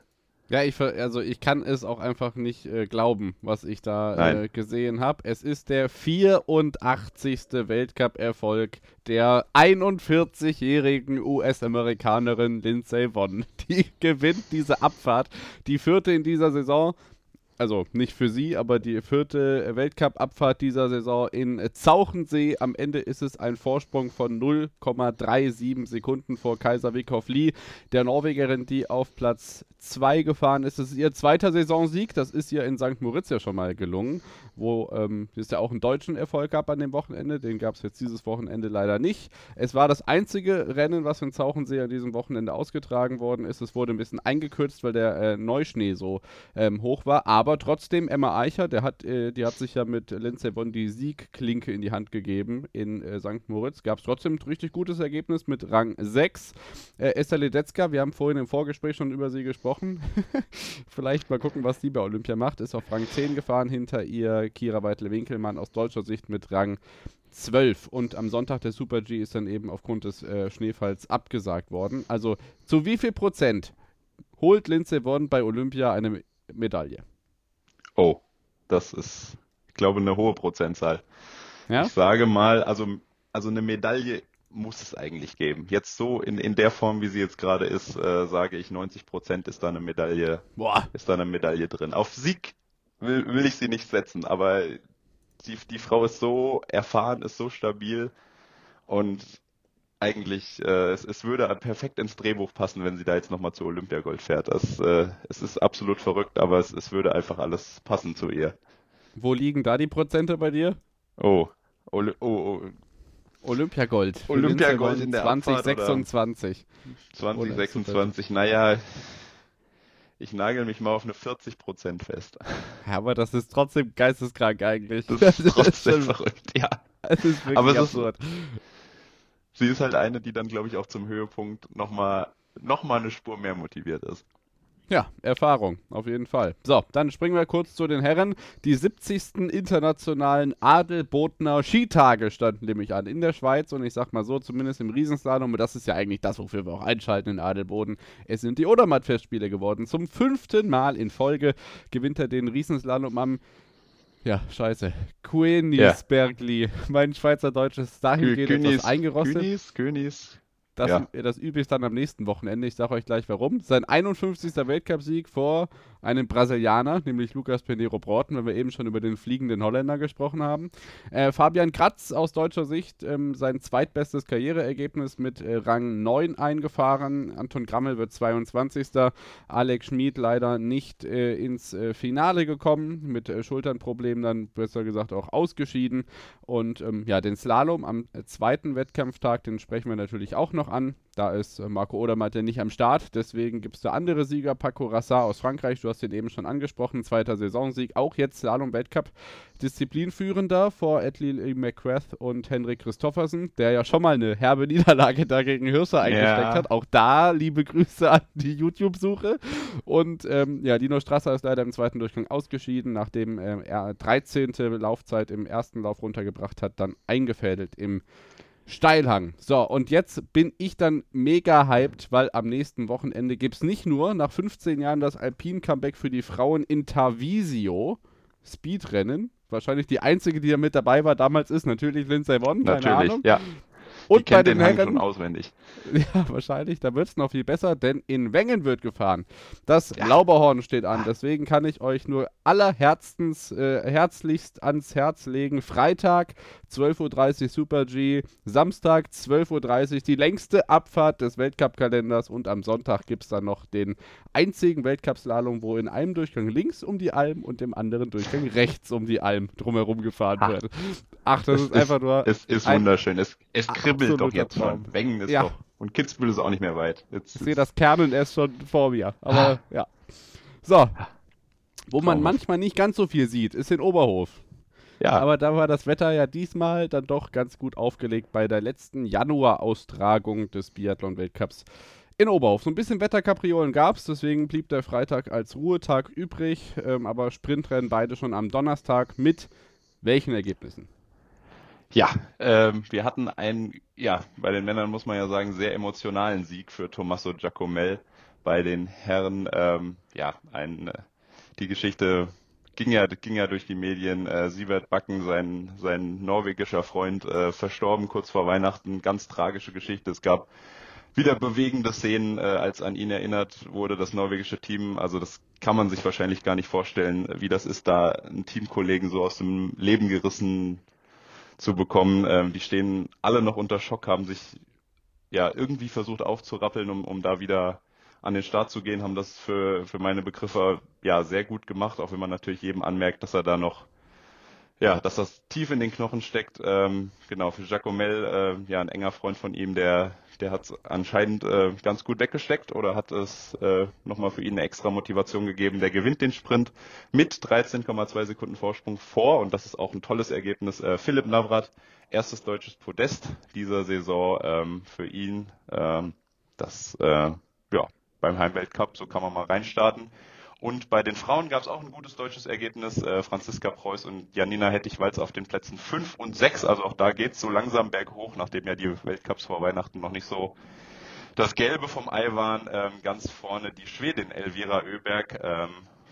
Ja, ich, also ich kann es auch einfach nicht äh, glauben, was ich da äh, gesehen habe. Es ist der vierundachtzigste Weltcup-Erfolg der einundvierzigjährigen U S-Amerikanerin Lindsey Vonn. Die gewinnt diese Abfahrt, die vierte in dieser Saison. Also nicht für sie, aber die vierte Weltcup-Abfahrt dieser Saison in Zauchensee. Am Ende ist es ein Vorsprung von null Komma siebenunddreißig Sekunden vor Kajsa Wickhoff Lie, der Norwegerin, die auf Platz zwei gefahren ist. Das ist ihr zweiter Saisonsieg. Das ist ihr in Sankt Moritz ja schon mal gelungen, wo ähm, es ja auch einen deutschen Erfolg gab an dem Wochenende. Den gab es jetzt dieses Wochenende leider nicht. Es war das einzige Rennen, was in Zauchensee an diesem Wochenende ausgetragen worden ist. Es wurde ein bisschen eingekürzt, weil der äh, Neuschnee so ähm, hoch war. Aber Aber trotzdem, Emma Eicher, der hat, äh, die hat sich ja mit Lindsey Vonn die Siegklinke in die Hand gegeben in äh, Sankt Moritz. Gab es trotzdem ein richtig gutes Ergebnis mit Rang sechs. Äh, Esther Ledetzka, wir haben vorhin im Vorgespräch schon über sie gesprochen. Vielleicht mal gucken, was die bei Olympia macht. Ist auf Rang zehn gefahren, hinter ihr Kira Weidle-Winkelmann aus deutscher Sicht mit Rang zwölf. Und am Sonntag der Super-G ist dann eben aufgrund des äh, Schneefalls abgesagt worden. Also zu wie viel Prozent holt Lindsey Vonn bei Olympia eine Medaille? Oh, das ist, ich glaube, eine hohe Prozentzahl. Ja? Ich sage mal, also, also eine Medaille muss es eigentlich geben. Jetzt so in, in der Form, wie sie jetzt gerade ist, äh, sage ich, neunzig Prozent ist da eine Medaille, Boah. ist da eine Medaille drin. Auf Sieg will, will ich sie nicht setzen, aber die, die Frau ist so erfahren, ist so stabil und eigentlich, äh, es, es würde perfekt ins Drehbuch passen, wenn sie da jetzt nochmal zu Olympiagold fährt. Das, äh, es ist absolut verrückt, aber es, es würde einfach alles passen zu ihr. Wo liegen da die Prozente bei dir? Oh, Oli- oh, oh. Olympiagold. für Olympiagold Lindsey Vonn in der zwanzig Abfahrt oder sechsundzwanzig. zwanzig Oder sechsundzwanzig, naja, ich nagel mich mal auf eine vierzig Prozent fest. Ja, aber das ist trotzdem geisteskrank eigentlich. Das ist trotzdem schon- verrückt, ja. Es ist wirklich Aber es ist- absurd. Sie ist halt eine, die dann, glaube ich, auch zum Höhepunkt nochmal noch mal eine Spur mehr motiviert ist. Ja, Erfahrung, auf jeden Fall. So, dann springen wir kurz zu den Herren. Die siebzigsten internationalen Adelbodner Skitage standen nämlich an in der Schweiz und ich sag mal so, zumindest im Riesenslalom, und das ist ja eigentlich das, wofür wir auch einschalten in Adelboden. Es sind die Odermatt-Festspiele geworden. Zum fünften Mal in Folge gewinnt er den Riesenslalom am Ja, scheiße. Königsbergli. Mein Schweizerdeutsch ist dahingehend etwas eingerostet. Königs, Königs. Das, Ja. das übe ich dann am nächsten Wochenende. Ich sage euch gleich warum. Sein einundfünfzigster Weltcupsieg vor einem Brasilianer, nämlich Lucas Pinheiro Broughton, wenn wir eben schon über den fliegenden Holländer gesprochen haben. Äh, Fabian Kratz aus deutscher Sicht ähm, sein zweitbestes Karriereergebnis mit äh, Rang neun eingefahren. Anton Grammel wird zweiundzwanzigster Alex Schmid leider nicht äh, ins äh, Finale gekommen. Mit äh, Schulternproblemen dann, besser gesagt, auch ausgeschieden. Und ähm, ja, den Slalom am äh, zweiten Wettkampftag, den sprechen wir natürlich auch noch an. Da ist äh, Marco Odermatt ja nicht am Start, deswegen gibt es da andere Sieger. Paco Rassat aus Frankreich, du hast den eben schon angesprochen, zweiter Saisonsieg, auch jetzt Slalom-Weltcup. Disziplinführender vor Edley McGrath und Henrik Christoffersen, der ja schon mal eine herbe Niederlage da gegen Hirscher eingesteckt Ja. hat. Auch da liebe Grüße an die YouTube-Suche. Und ähm, ja, Dino Strasser ist leider im zweiten Durchgang ausgeschieden, nachdem ähm, er dreizehnte Laufzeit im ersten Lauf runtergebracht hat, dann eingefädelt im Steilhang. So, und jetzt bin ich dann mega hyped, weil am nächsten Wochenende gibt es nicht nur nach fünfzehn Jahren das Alpin-Comeback für die Frauen in Tarvisio Speedrennen. Wahrscheinlich die einzige, die da mit dabei war damals, ist natürlich Lindsey Vonn, keine Natürlich, Ahnung. ja. Und Die bei kennt den den Hang Herren, schon auswendig. ja, wahrscheinlich, da wird es noch viel besser, denn in Wengen wird gefahren. Das Ja. Lauberhorn steht an, deswegen kann ich euch nur allerherzens, äh, herzlichst ans Herz legen. Freitag, zwölf Uhr dreißig Super-G, Samstag, zwölf Uhr dreißig, die längste Abfahrt des Weltcup-Kalenders und am Sonntag gibt es dann noch den einzigen Weltcup-Slalom, wo in einem Durchgang links um die Alm und im anderen Durchgang rechts um die Alm drumherum gefahren Ha. wird. Ach, das Es ist einfach nur... Es ist ein wunderschön. Es, es kribbelt doch absoluter jetzt Traum. schon. Wengen ist Ja. doch. Und Kitzbühel ist auch nicht mehr weit. Jetzt, Ich sehe das Kernen erst schon vor mir. Aber ja. So. Wo man Traumhaft. manchmal nicht ganz so viel sieht, ist in Oberhof. Ja, Aber da war das Wetter ja diesmal dann doch ganz gut aufgelegt bei der letzten Januar-Austragung des Biathlon-Weltcups in Oberhof. So ein bisschen Wetterkapriolen gab es, deswegen blieb der Freitag als Ruhetag übrig. Ähm, aber Sprintrennen beide schon am Donnerstag mit welchen Ergebnissen? ja ähm, wir hatten einen, ja, bei den Männern muss man ja sagen, sehr emotionalen Sieg für Tommaso Giacomel bei den Herren. Ähm, ja, ein, die Geschichte ging ja, ging ja durch die Medien. Äh, Sivert Bakken, sein, sein norwegischer Freund, äh, verstorben kurz vor Weihnachten. Ganz tragische Geschichte. Es gab wieder bewegende Szenen, äh, als an ihn erinnert wurde, das norwegische Team. Also das kann man sich wahrscheinlich gar nicht vorstellen, wie das ist, da einen Teamkollegen so aus dem Leben gerissen zu bekommen. Ähm, die stehen alle noch unter Schock, haben sich ja irgendwie versucht aufzurappeln, um, um da wieder an den Start zu gehen, haben das für, für meine Begriffe ja sehr gut gemacht, auch wenn man natürlich jedem anmerkt, dass er da noch, ja, dass das tief in den Knochen steckt. Ähm, genau, für Jacomel, äh, ja, ein enger Freund von ihm, der, der hat es anscheinend äh, ganz gut weggesteckt oder hat es äh, nochmal für ihn eine extra Motivation gegeben. Der gewinnt den Sprint mit dreizehn Komma zwei Sekunden Vorsprung vor und das ist auch ein tolles Ergebnis. Äh, Philipp Navrat, erstes deutsches Podest dieser Saison ähm, für ihn. Ähm, das, äh, ja, beim Heimweltcup, so kann man mal reinstarten. Und bei den Frauen gab es auch ein gutes deutsches Ergebnis. Äh, Franziska Preuß und Janina Hettich-Walz auf den Plätzen fünf und sechs. Also auch da geht es so langsam berghoch, nachdem ja die Weltcups vor Weihnachten noch nicht so das Gelbe vom Ei waren. Ähm, ganz vorne die Schwedin Elvira Öberg ähm,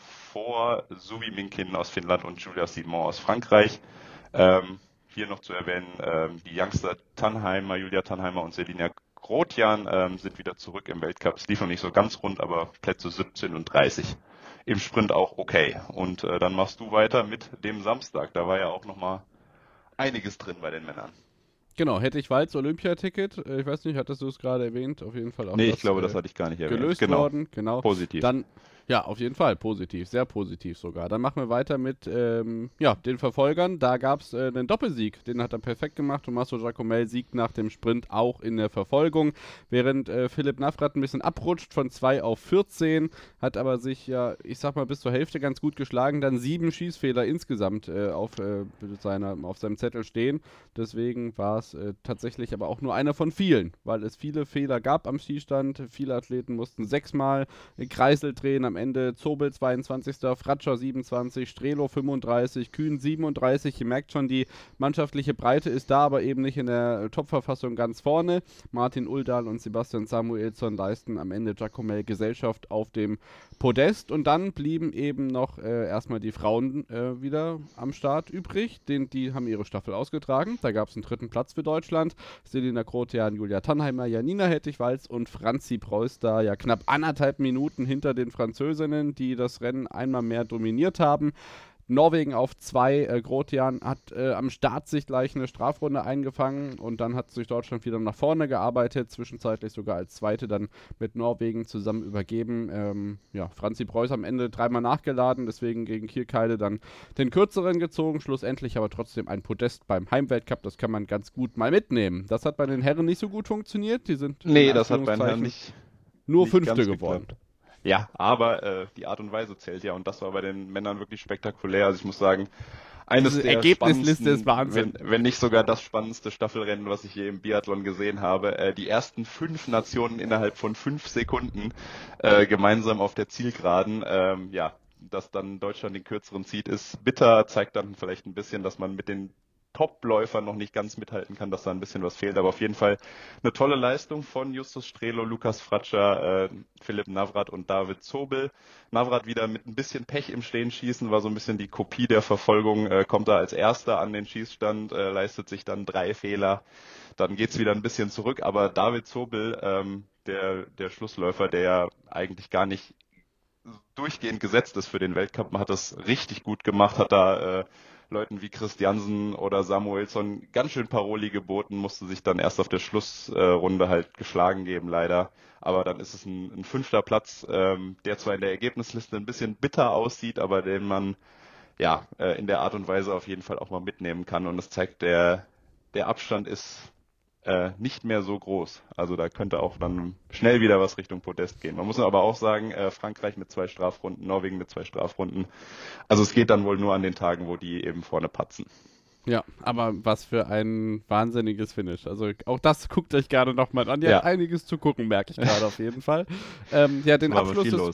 vor Suvi Minkin aus Finnland und Julia Simon aus Frankreich. Ähm, hier noch zu erwähnen, ähm, die Youngster Tannheimer, Julia Tannheimer und Selina Grotian ähm, sind wieder zurück im Weltcup. Es lief noch nicht so ganz rund, aber Plätze siebzehn und dreißig. Im Sprint auch okay. Und äh, dann machst du weiter mit dem Samstag. Da war ja auch nochmal einiges drin bei den Männern. Genau, hätte ich Walz Olympiaticket, äh, ich weiß nicht, hattest du es gerade erwähnt, auf jeden Fall auch. Nee, das, ich glaube, äh, das hatte ich gar nicht erwähnt. Gelöst genau. worden, genau. Positiv. Dann, ja, auf jeden Fall positiv, sehr positiv sogar. Dann machen wir weiter mit ähm, ja, den Verfolgern. Da gab es äh, einen Doppelsieg, den hat er perfekt gemacht. Tommaso Giacomel siegt nach dem Sprint auch in der Verfolgung, während äh, Philipp Navrat ein bisschen abrutscht von zwei auf vierzehn, hat aber sich ja, ich sag mal, bis zur Hälfte ganz gut geschlagen. Dann sieben Schießfehler insgesamt äh, auf, äh, seiner, auf seinem Zettel stehen. Deswegen war es äh, tatsächlich aber auch nur einer von vielen, weil es viele Fehler gab am Schießstand. Viele Athleten mussten sechsmal Kreisel drehen. Am Ende Zobel zweiundzwanzigster Fratscher siebenundzwanzig, Strelo fünfunddreißig, Kühn siebenunddreißig. Ihr merkt schon, die mannschaftliche Breite ist da, aber eben nicht in der Topverfassung ganz vorne. Martin Uldal und Sebastian Samuelsson leisten am Ende Giacomel Gesellschaft auf dem Podest. Und dann blieben eben noch äh, erstmal die Frauen äh, wieder am Start übrig. Den, die haben ihre Staffel ausgetragen. Da gab es einen dritten Platz für Deutschland. Selina Grotian, Julia Tannheimer, Janina Hettich-Walz und Franzi Preuß da ja knapp anderthalb Minuten hinter den Französinnen, die das Rennen einmal mehr dominiert haben. Norwegen auf zwei. Äh, Grotian hat äh, am Start sich gleich eine Strafrunde eingefangen und dann hat sich Deutschland wieder nach vorne gearbeitet, zwischenzeitlich sogar als Zweite dann mit Norwegen zusammen übergeben. Ähm, ja, Franzi Preuß am Ende dreimal nachgeladen, deswegen gegen Kierkeide dann den kürzeren gezogen, schlussendlich aber trotzdem ein Podest beim Heimweltcup, das kann man ganz gut mal mitnehmen. Das hat bei den Herren nicht so gut funktioniert, die sind nee, das hat bei den Herren nicht nur nicht Fünfte geworden. Geklappt. Ja, aber äh, die Art und Weise zählt ja und das war bei den Männern wirklich spektakulär. Also ich muss sagen, eines Diese der Ergebnisliste ist Wahnsinn. Wenn, wenn nicht sogar das spannendste Staffelrennen, was ich je im Biathlon gesehen habe. Äh, die ersten fünf Nationen innerhalb von fünf Sekunden äh, gemeinsam auf der Zielgeraden. Ähm, ja, dass dann Deutschland den kürzeren zieht, ist bitter, zeigt dann vielleicht ein bisschen, dass man mit den Top-Läufer noch nicht ganz mithalten kann, dass da ein bisschen was fehlt. Aber auf jeden Fall eine tolle Leistung von Justus Strelo, Lukas Fratscher, äh, Philipp Navrat und David Zobel. Navrat wieder mit ein bisschen Pech im Stehenschießen, war so ein bisschen die Kopie der Verfolgung, äh, kommt da als Erster an den Schießstand, äh, leistet sich dann drei Fehler. Dann geht's wieder ein bisschen zurück. Aber David Zobel, ähm, der, der Schlussläufer, der ja eigentlich gar nicht durchgehend gesetzt ist für den Weltcup, hat das richtig gut gemacht, hat da äh, Leuten wie Christiansen oder Samuelsson ganz schön Paroli geboten, musste sich dann erst auf der Schlussrunde äh, halt geschlagen geben, leider. Aber dann ist es ein, ein fünfter Platz, ähm, der zwar in der Ergebnisliste ein bisschen bitter aussieht, aber den man ja äh, in der Art und Weise auf jeden Fall auch mal mitnehmen kann. Und es zeigt, der, der Abstand ist äh, nicht mehr so groß. Also da könnte auch dann schnell wieder was Richtung Podest gehen. Man muss aber auch sagen, äh, Frankreich mit zwei Strafrunden, Norwegen mit zwei Strafrunden. Also es geht dann wohl nur an den Tagen, wo die eben vorne patzen. Ja, aber was für ein wahnsinniges Finish. Also auch das guckt euch gerne nochmal an. Ihr Ja. habt einiges zu gucken, merke ich gerade auf jeden Fall. Ähm, ja, den War aber Abschluss viel des, los.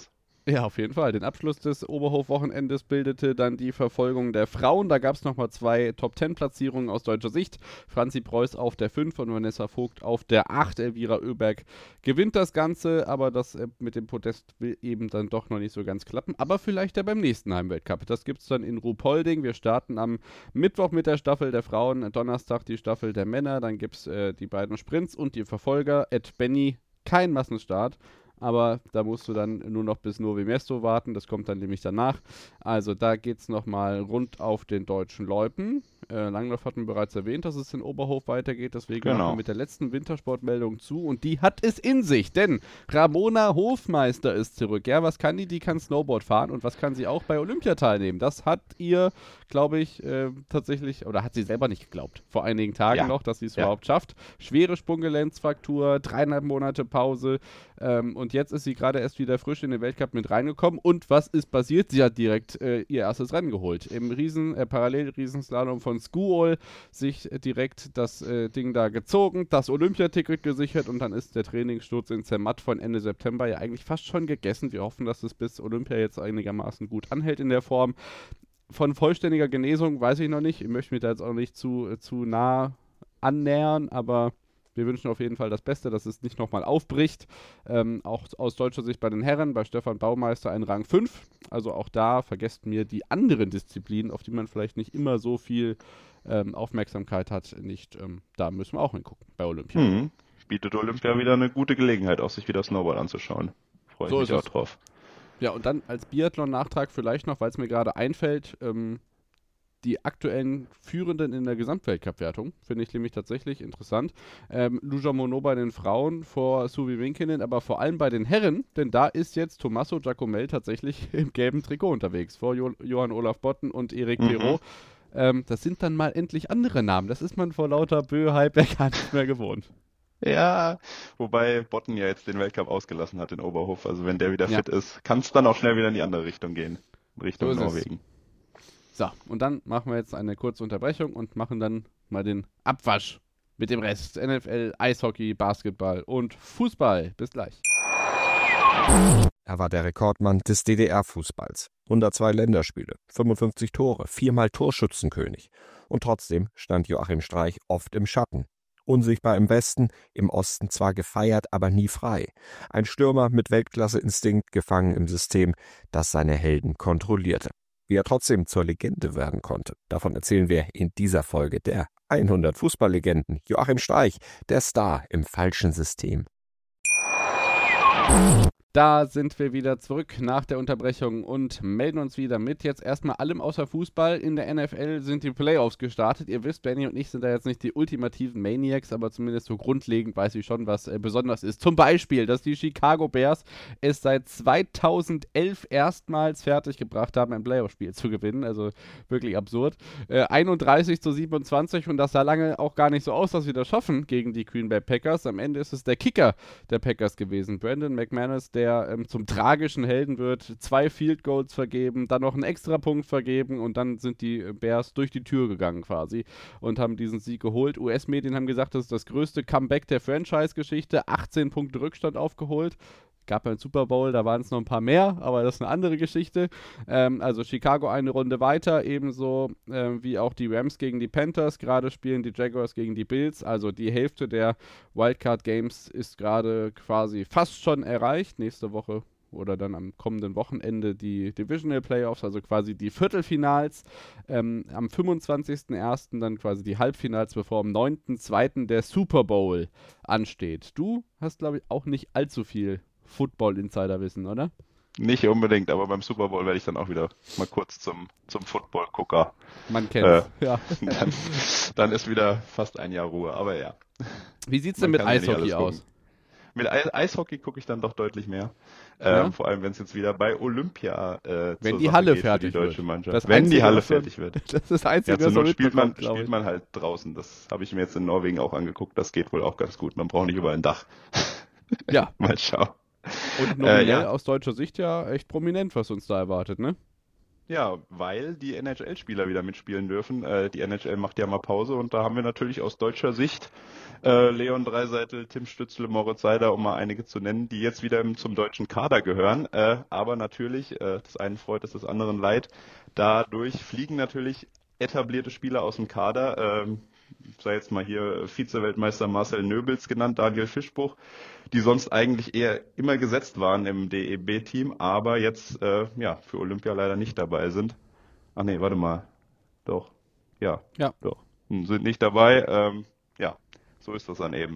Ja, auf jeden Fall. Den Abschluss des Oberhof-Wochenendes bildete dann die Verfolgung der Frauen. Da gab es nochmal zwei Top-Zehn-Platzierungen aus deutscher Sicht. Franzi Preuß auf der fünf und Vanessa Vogt auf der acht. Elvira Oeberg gewinnt das Ganze, aber das äh, mit dem Podest will eben dann doch noch nicht so ganz klappen. Aber vielleicht ja beim nächsten Heimweltcup. Das gibt es dann in Ruhpolding. Wir starten am Mittwoch mit der Staffel der Frauen, Donnerstag die Staffel der Männer. Dann gibt es äh, die beiden Sprints und die Verfolger. Ed Benny, kein Massenstart. Aber da musst du dann nur noch bis Novi Mesto warten, das kommt dann nämlich danach. Also da geht es nochmal rund auf den deutschen Loipen. Äh, Langlauf hatten wir bereits erwähnt, dass es in Oberhof weitergeht, deswegen genau. machen wir mit der letzten Wintersportmeldung zu. Und die hat es in sich, denn Ramona Hofmeister ist zurück. Ja, was kann die? Die kann Snowboard fahren und was kann sie auch bei Olympia teilnehmen? Das hat ihr, glaube ich, äh, tatsächlich, oder hat sie selber nicht geglaubt, vor einigen Tagen ja. noch, dass sie es ja. überhaupt schafft. Schwere Sprunggelenksfraktur, dreieinhalb Monate Pause ähm, und jetzt ist sie gerade erst wieder frisch in den Weltcup mit reingekommen. Und was ist passiert? Sie hat direkt äh, ihr erstes Rennen geholt. Im Riesen, äh, Parallel-Riesenslalom von Skuol sich äh, direkt das äh, Ding da gezogen, das Olympiaticket gesichert und dann ist der Trainingssturz in Zermatt von Ende September ja eigentlich fast schon gegessen. Wir hoffen, dass es bis Olympia jetzt einigermaßen gut anhält in der Form. Von vollständiger Genesung weiß ich noch nicht. Ich möchte mich da jetzt auch nicht zu, äh, zu nah annähern, aber wir wünschen auf jeden Fall das Beste, dass es nicht nochmal aufbricht. Ähm, auch aus deutscher Sicht bei den Herren, bei Stefan Baumeister ein Rang fünf. Also auch da vergesst mir die anderen Disziplinen, auf die man vielleicht nicht immer so viel ähm, Aufmerksamkeit hat, nicht. Ähm, da müssen wir auch hingucken bei Olympia. Mhm. Bietet Olympia wieder eine gute Gelegenheit, auch sich wieder Snowboard anzuschauen. Freue ich So mich ist auch es. drauf. Ja, und dann als Biathlon-Nachtrag vielleicht noch, weil es mir gerade einfällt, ähm, die aktuellen Führenden in der Gesamtweltcup-Wertung, finde ich nämlich tatsächlich interessant. Ähm, Luja Monod bei den Frauen vor Suvi Winkinen, aber vor allem bei den Herren, denn da ist jetzt Tommaso Giacomel tatsächlich im gelben Trikot unterwegs, vor jo- Johann Olaf Botten und Eric Mhm. Perrault. Ähm, das sind dann mal endlich andere Namen. Das ist man vor lauter Bö-Hype gar nicht mehr gewohnt. Ja, wobei Botten ja jetzt den Weltcup ausgelassen hat in Oberhof. Also wenn der wieder Ja. fit ist, kann es dann auch schnell wieder in die andere Richtung gehen. Richtung So ist es. Norwegen. So, und dann machen wir jetzt eine kurze Unterbrechung und machen dann mal den Abwasch mit dem Rest. N F L, Eishockey, Basketball und Fußball. Bis gleich. Er war der Rekordmann des D D R-Fußballs. hundertzwei Länderspiele, fünfundfünfzig Tore, viermal Torschützenkönig. Und trotzdem stand Joachim Streich oft im Schatten. Unsichtbar im Westen, im Osten zwar gefeiert, aber nie frei. Ein Stürmer mit Weltklasse-Instinkt, gefangen im System, das seine Helden kontrollierte. Wie er trotzdem zur Legende werden konnte, davon erzählen wir in dieser Folge der hundert Fußballlegenden. Joachim Streich, der Star im falschen System. Da sind wir wieder zurück nach der Unterbrechung und melden uns wieder mit jetzt erstmal allem außer Fußball. In der N F L sind die Playoffs gestartet. Ihr wisst, Benny und ich sind da jetzt nicht die ultimativen Maniacs, aber zumindest so grundlegend weiß ich schon, was äh, besonders ist. Zum Beispiel, dass die Chicago Bears es seit zweitausendelf erstmals fertiggebracht haben, ein Playoff-Spiel zu gewinnen. Also wirklich absurd. Äh, einunddreißig zu siebenundzwanzig und das sah lange auch gar nicht so aus, dass wir das schaffen gegen die Green Bay Packers. Am Ende ist es der Kicker der Packers gewesen, Brandon McManus, der der ähm, zum tragischen Helden wird, zwei Field Goals vergeben, dann noch einen Extrapunkt vergeben und dann sind die Bears durch die Tür gegangen quasi und haben diesen Sieg geholt. U S-Medien haben gesagt, das ist das größte Comeback der Franchise-Geschichte, achtzehn Punkte Rückstand aufgeholt. Gab einen Super Bowl, da waren es noch ein paar mehr, aber das ist eine andere Geschichte. Ähm, also Chicago eine Runde weiter, ebenso ähm, wie auch die Rams gegen die Panthers. Gerade spielen die Jaguars gegen die Bills. Also die Hälfte der Wildcard Games ist gerade quasi fast schon erreicht. Nächste Woche oder dann am kommenden Wochenende die Divisional Playoffs, also quasi die Viertelfinals. Ähm, am fünfundzwanzigsten ersten dann quasi die Halbfinals, bevor am neunten zweiten der Super Bowl ansteht. Du hast, glaube ich, auch nicht allzu viel Football-Insider-Wissen, oder? Nicht unbedingt, aber beim Super Bowl werde ich dann auch wieder mal kurz zum, zum Football-Gucker. Man kennt's, äh, ja. Dann, dann ist wieder fast ein Jahr Ruhe, aber ja. Wie sieht's denn mit Eishockey aus? Mit Eis- Eishockey gucke ich dann doch deutlich mehr. Ja. Ähm, vor allem, wenn es jetzt wieder bei Olympia äh, Wenn zur die Sache Halle geht fertig für die deutsche wird. Mannschaft. Das Wenn Einzige, die Halle was man- fertig wird. Das ist das Einzige, Ja, zur was man Not spielt man, mitbekommt, glaube spielt ich. man halt draußen. Das habe ich mir jetzt in Norwegen auch angeguckt. Das geht wohl auch ganz gut. Man braucht nicht über ein Dach. Ja. Mal schauen. Und nominell Äh, ja. aus deutscher Sicht ja echt prominent, was uns da erwartet, ne? Ja, weil die N H L-Spieler wieder mitspielen dürfen. Äh, die N H L macht ja mal Pause und da haben wir natürlich aus deutscher Sicht äh, Leon Draisaitl, Tim Stützle, Moritz Seider, um mal einige zu nennen, die jetzt wieder im, zum deutschen Kader gehören. Äh, aber natürlich, äh, das einen freut es, des anderen leid. Dadurch fliegen natürlich etablierte Spieler aus dem Kader. Ähm, sei jetzt mal hier Vize-Weltmeister Marcel Nöbels genannt, Daniel Fischbuch, die sonst eigentlich eher immer gesetzt waren im D E B-Team, aber jetzt äh, ja für Olympia leider nicht dabei sind. Ach nee, warte mal. Doch. Ja. Ja. Doch. Sind nicht dabei. Ähm, ja, so ist das dann eben.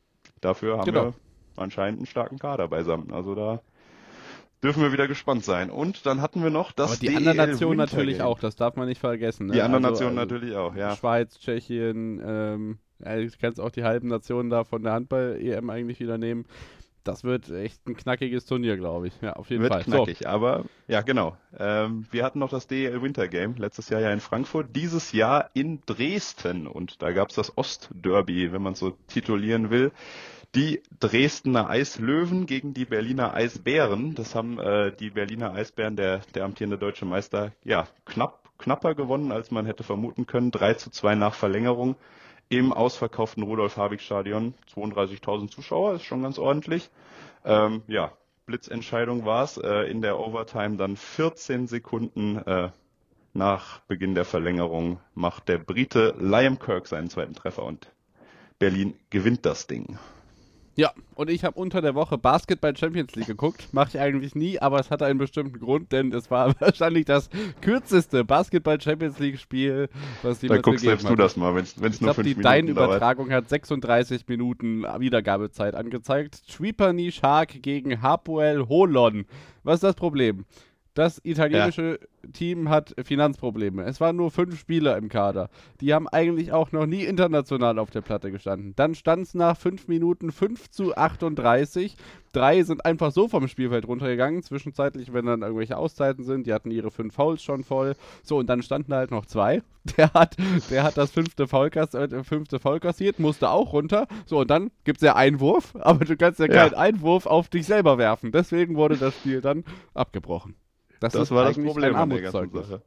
Dafür haben Genau. wir anscheinend einen starken Kader beisammen. Also da dürfen wir wieder gespannt sein. Und dann hatten wir noch das Aber die D E L anderen Nationen Winter natürlich Game. auch, das darf man nicht vergessen. Ne? Die anderen also, Nationen also natürlich auch, ja. Schweiz, Tschechien, ähm, ja, du kannst auch die halben Nationen da von der Handball-E M eigentlich wieder nehmen. Das wird echt ein knackiges Turnier, glaube ich. Ja, auf jeden Wird Fall. knackig, So. aber ja, genau. Ähm, wir hatten noch das D E L Winter Game, letztes Jahr ja in Frankfurt, dieses Jahr in Dresden. Und da gab es das Ostderby, wenn man es so titulieren will. Die Dresdner Eislöwen gegen die Berliner Eisbären. Das haben äh, die Berliner Eisbären, der, der amtierende deutsche Meister, ja, knapp, knapper gewonnen, als man hätte vermuten können. drei zu zwei nach Verlängerung im ausverkauften Rudolf-Habig-Stadion. zweiunddreißigtausend Zuschauer, ist schon ganz ordentlich. Ähm, ja, Blitzentscheidung war es. Äh, in der Overtime dann vierzehn Sekunden äh, nach Beginn der Verlängerung macht der Brite Liam Kirk seinen zweiten Treffer und Berlin gewinnt das Ding. Ja, und ich habe unter der Woche Basketball Champions League geguckt. Mache ich eigentlich nie, aber es hatte einen bestimmten Grund, denn es war wahrscheinlich das kürzeste Basketball Champions League Spiel, was Da jemals guckst gegeben selbst hat. du das mal, wenn es nur Ich glaube, fünf die Minuten Dein-Übertragung dauert. hat sechsunddreißig Minuten Wiedergabezeit angezeigt. Tripani Shark gegen Hapoel Holon. Was ist das Problem? Das italienische Team hat Finanzprobleme. Es waren nur fünf Spieler im Kader. Die haben eigentlich auch noch nie international auf der Platte gestanden. Dann stand es nach fünf Minuten fünf zu achtunddreißig. Drei sind einfach so vom Spielfeld runtergegangen. Zwischenzeitlich, wenn dann irgendwelche Auszeiten sind, die hatten ihre fünf Fouls schon voll. So, und dann standen halt noch zwei. Der hat, der hat das fünfte Foul, kass, äh, fünfte Foul kassiert, musste auch runter. So, und dann gibt es ja Einwurf, aber du kannst ja, Ja. keinen Einwurf auf dich selber werfen. Deswegen wurde das Spiel dann abgebrochen. Das, Das ist war das eigentlich Problem ein an der ganzen Armutszeugnis. Sache.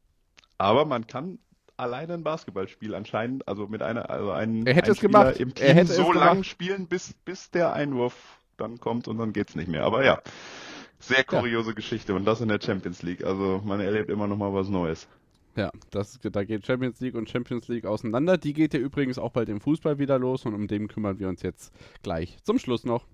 Aber man kann alleine ein Basketballspiel anscheinend, also mit einer, also einen, Er hätte einen es Spieler gemacht. im Er Team hätte es so gemacht. lang spielen, bis, bis der Einwurf dann kommt und dann geht's nicht mehr. Aber ja, sehr kuriose Geschichte und das in der Champions League. Also man erlebt immer noch mal was Neues. Ja, das, da geht Champions League und Champions League auseinander. Die geht ja übrigens auch bald im Fußball wieder los und um den kümmern wir uns jetzt gleich zum Schluss noch.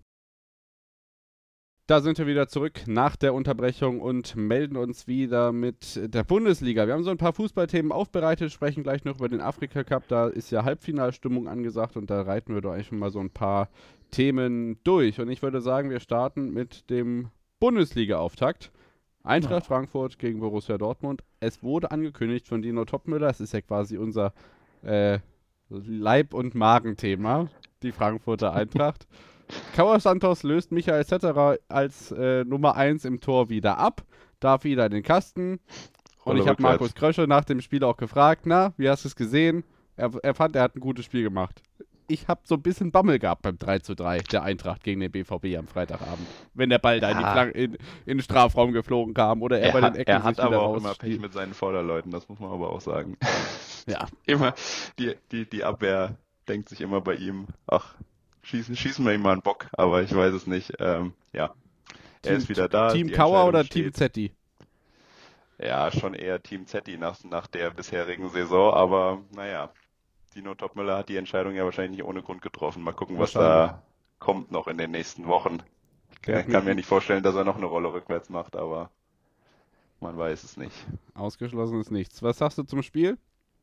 Da sind wir wieder zurück nach der Unterbrechung und melden uns wieder mit der Bundesliga. Wir haben so ein paar Fußballthemen aufbereitet, sprechen gleich noch über den Afrika Cup. Da ist ja Halbfinalstimmung angesagt und da reiten wir doch eigentlich schon mal so ein paar Themen durch. Und ich würde sagen, wir starten mit dem Bundesliga-Auftakt. Eintracht Frankfurt gegen Borussia Dortmund. Es wurde angekündigt von Dino Topmüller, es ist ja quasi unser äh, Leib- und Magenthema, die Frankfurter Eintracht. Kauer Santos löst Michael Zetterer als äh, Nummer eins im Tor wieder ab, darf wieder in den Kasten. Und Rolle ich habe rückwärts. Markus Krösche nach dem Spiel auch gefragt, na, wie hast du es gesehen? Er, er fand, er hat ein gutes Spiel gemacht. Ich habe so ein bisschen Bammel gehabt beim drei zu drei der Eintracht gegen den B V B am Freitagabend. Wenn der Ball da in, die Ja. Flank, in, in den Strafraum geflogen kam oder er, Er bei hat, den Ecken er hat sich wieder aber auch raus. immer Pech mit seinen Vorderleuten, das muss man aber auch sagen. Ja, Immer, die, die, die Abwehr denkt sich immer bei ihm, ach, schießen, schießen wir ihm mal einen Bock, aber ich weiß es nicht. Ähm, ja, er ist wieder da. Team die Kauer Entscheidung oder steht. Team Zetti? Ja, schon eher Team Zetti nach, nach der bisherigen Saison, aber naja, Dino Topmüller hat die Entscheidung ja wahrscheinlich nicht ohne Grund getroffen. Mal gucken, was da kommt noch in den nächsten Wochen. Ich kann, kann mir nicht vorstellen, dass er noch eine Rolle rückwärts macht, aber man weiß es nicht. Ausgeschlossen ist nichts. Was sagst du zum Spiel?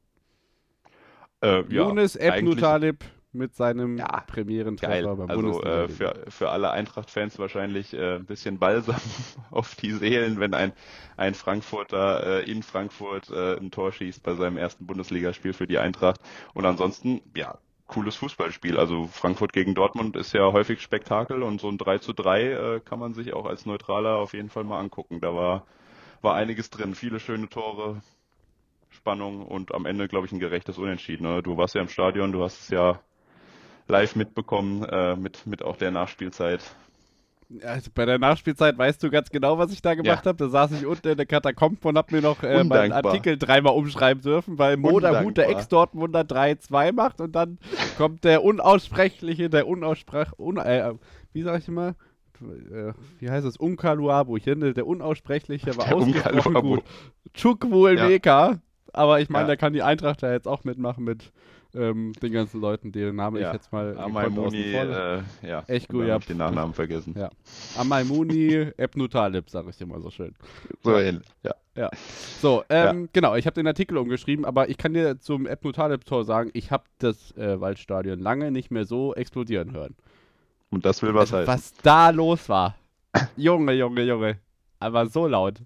Äh, ja, Younes eigentlich- Ebnutalib mit seinem Ja, Premierentreffer Geil. beim Also Bundesliga. äh, für, für alle Eintracht-Fans wahrscheinlich äh, ein bisschen Balsam auf die Seelen, wenn ein, ein Frankfurter äh, in Frankfurt äh, ein Tor schießt bei seinem ersten Bundesligaspiel für die Eintracht. Und ansonsten, ja, cooles Fußballspiel. Also Frankfurt gegen Dortmund ist ja häufig Spektakel und so ein drei zu drei äh, kann man sich auch als Neutraler auf jeden Fall mal angucken. Da war, war einiges drin, viele schöne Tore, Spannung und am Ende, glaube ich, ein gerechtes Unentschieden. Ne? Du warst ja im Stadion, du hast es ja live mitbekommen, äh, mit, mit auch der Nachspielzeit. Also bei der Nachspielzeit weißt du ganz genau, was ich da gemacht Ja. habe. Da saß ich unten in der Katakomben und hab mir noch äh, meinen Undankbar. Artikel dreimal umschreiben dürfen, weil Mo der gute Undankbar. Ex-Dortmunder drei zwei macht und dann kommt der unaussprechliche, der unaussprech... Un äh, wie sag ich immer? Äh, wie heißt es? Unkaluabu. Ich finde, der unaussprechliche war Der ausgesprochen Unkaluabu. gut. Chukwuemeka. Aber ich meine, Ja. da kann die Eintracht ja jetzt auch mitmachen mit ähm, den ganzen Leuten, deren Namen Ja. ich jetzt mal Amaimuni, außen vor lasse. äh, ja. Echt gut, da ja. hab ich den Nachnamen vergessen. Ja. Amaimuni Ebnu Talib, sag ich immer so schön. So ähnlich, ja. Ja. So, ähm, genau, ich habe den Artikel umgeschrieben, aber ich kann dir zum Ebnu Talib-Tor sagen, ich habe das äh, Waldstadion lange nicht mehr so explodieren hören. Und das will was Also, heißen. was da los war. Junge, Junge, Junge. Aber so laut.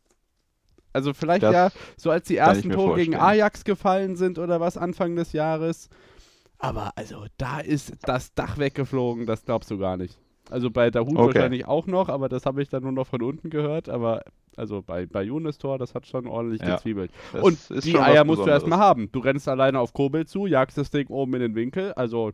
Also vielleicht Das ja, so als die kann ich ersten mir Tore gegen vorstellen. Ajax gefallen sind oder was Anfang des Jahres. Aber also da ist das Dach weggeflogen, das glaubst du gar nicht. Also bei Dahut Okay. wahrscheinlich auch noch, aber das habe ich dann nur noch von unten gehört. Aber also bei, bei Younes Tor, das hat schon ordentlich Ja. gezwiebelt. Das Und ist die schon was Eier musst du Besonderes. erstmal haben. Du rennst alleine auf Kobel zu, jagst das Ding oben in den Winkel. Also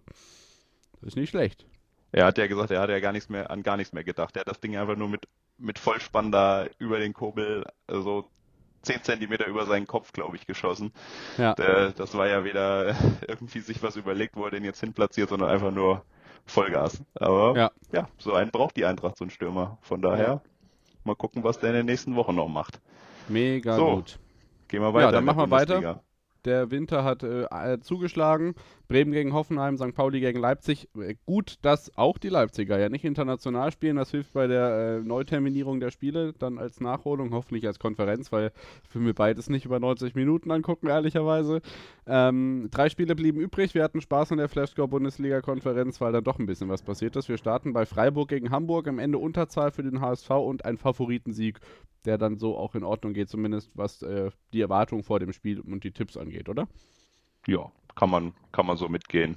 das ist nicht schlecht. Er hat ja gesagt, er hat ja gar nichts mehr an gar nichts mehr gedacht. Er hat das Ding einfach nur mit, mit Vollspann da über den Kobel, also zehn Zentimeter über seinen Kopf, glaube ich, geschossen. Ja. Der, das war ja weder irgendwie sich was überlegt, wo er den jetzt hinplatziert, sondern einfach nur Vollgas. Aber Ja. ja, so einen braucht die Eintracht, so einen Stürmer. Von daher, Ja. mal gucken, was der in den nächsten Wochen noch macht. Mega So. gut. Gehen wir weiter. Ja, dann in der machen wir weiter. Bundesliga. Der Winter hat äh, äh, zugeschlagen. Bremen gegen Hoffenheim, Sankt Pauli gegen Leipzig. Äh, gut, dass auch die Leipziger ja nicht international spielen. Das hilft bei der äh, Neuterminierung der Spiele dann als Nachholung, hoffentlich als Konferenz, weil ich will mir beides nicht über neunzig Minuten angucken, ehrlicherweise. Ähm, drei Spiele blieben übrig. Wir hatten Spaß in der Flashscore-Bundesliga-Konferenz, weil dann doch ein bisschen was passiert ist. Wir starten bei Freiburg gegen Hamburg. Am Ende Unterzahl für den H S V und ein Favoritensieg, der dann so auch in Ordnung geht, zumindest was äh, die Erwartung vor dem Spiel und die Tipps angeht, oder? Ja, kann man, kann man so mitgehen.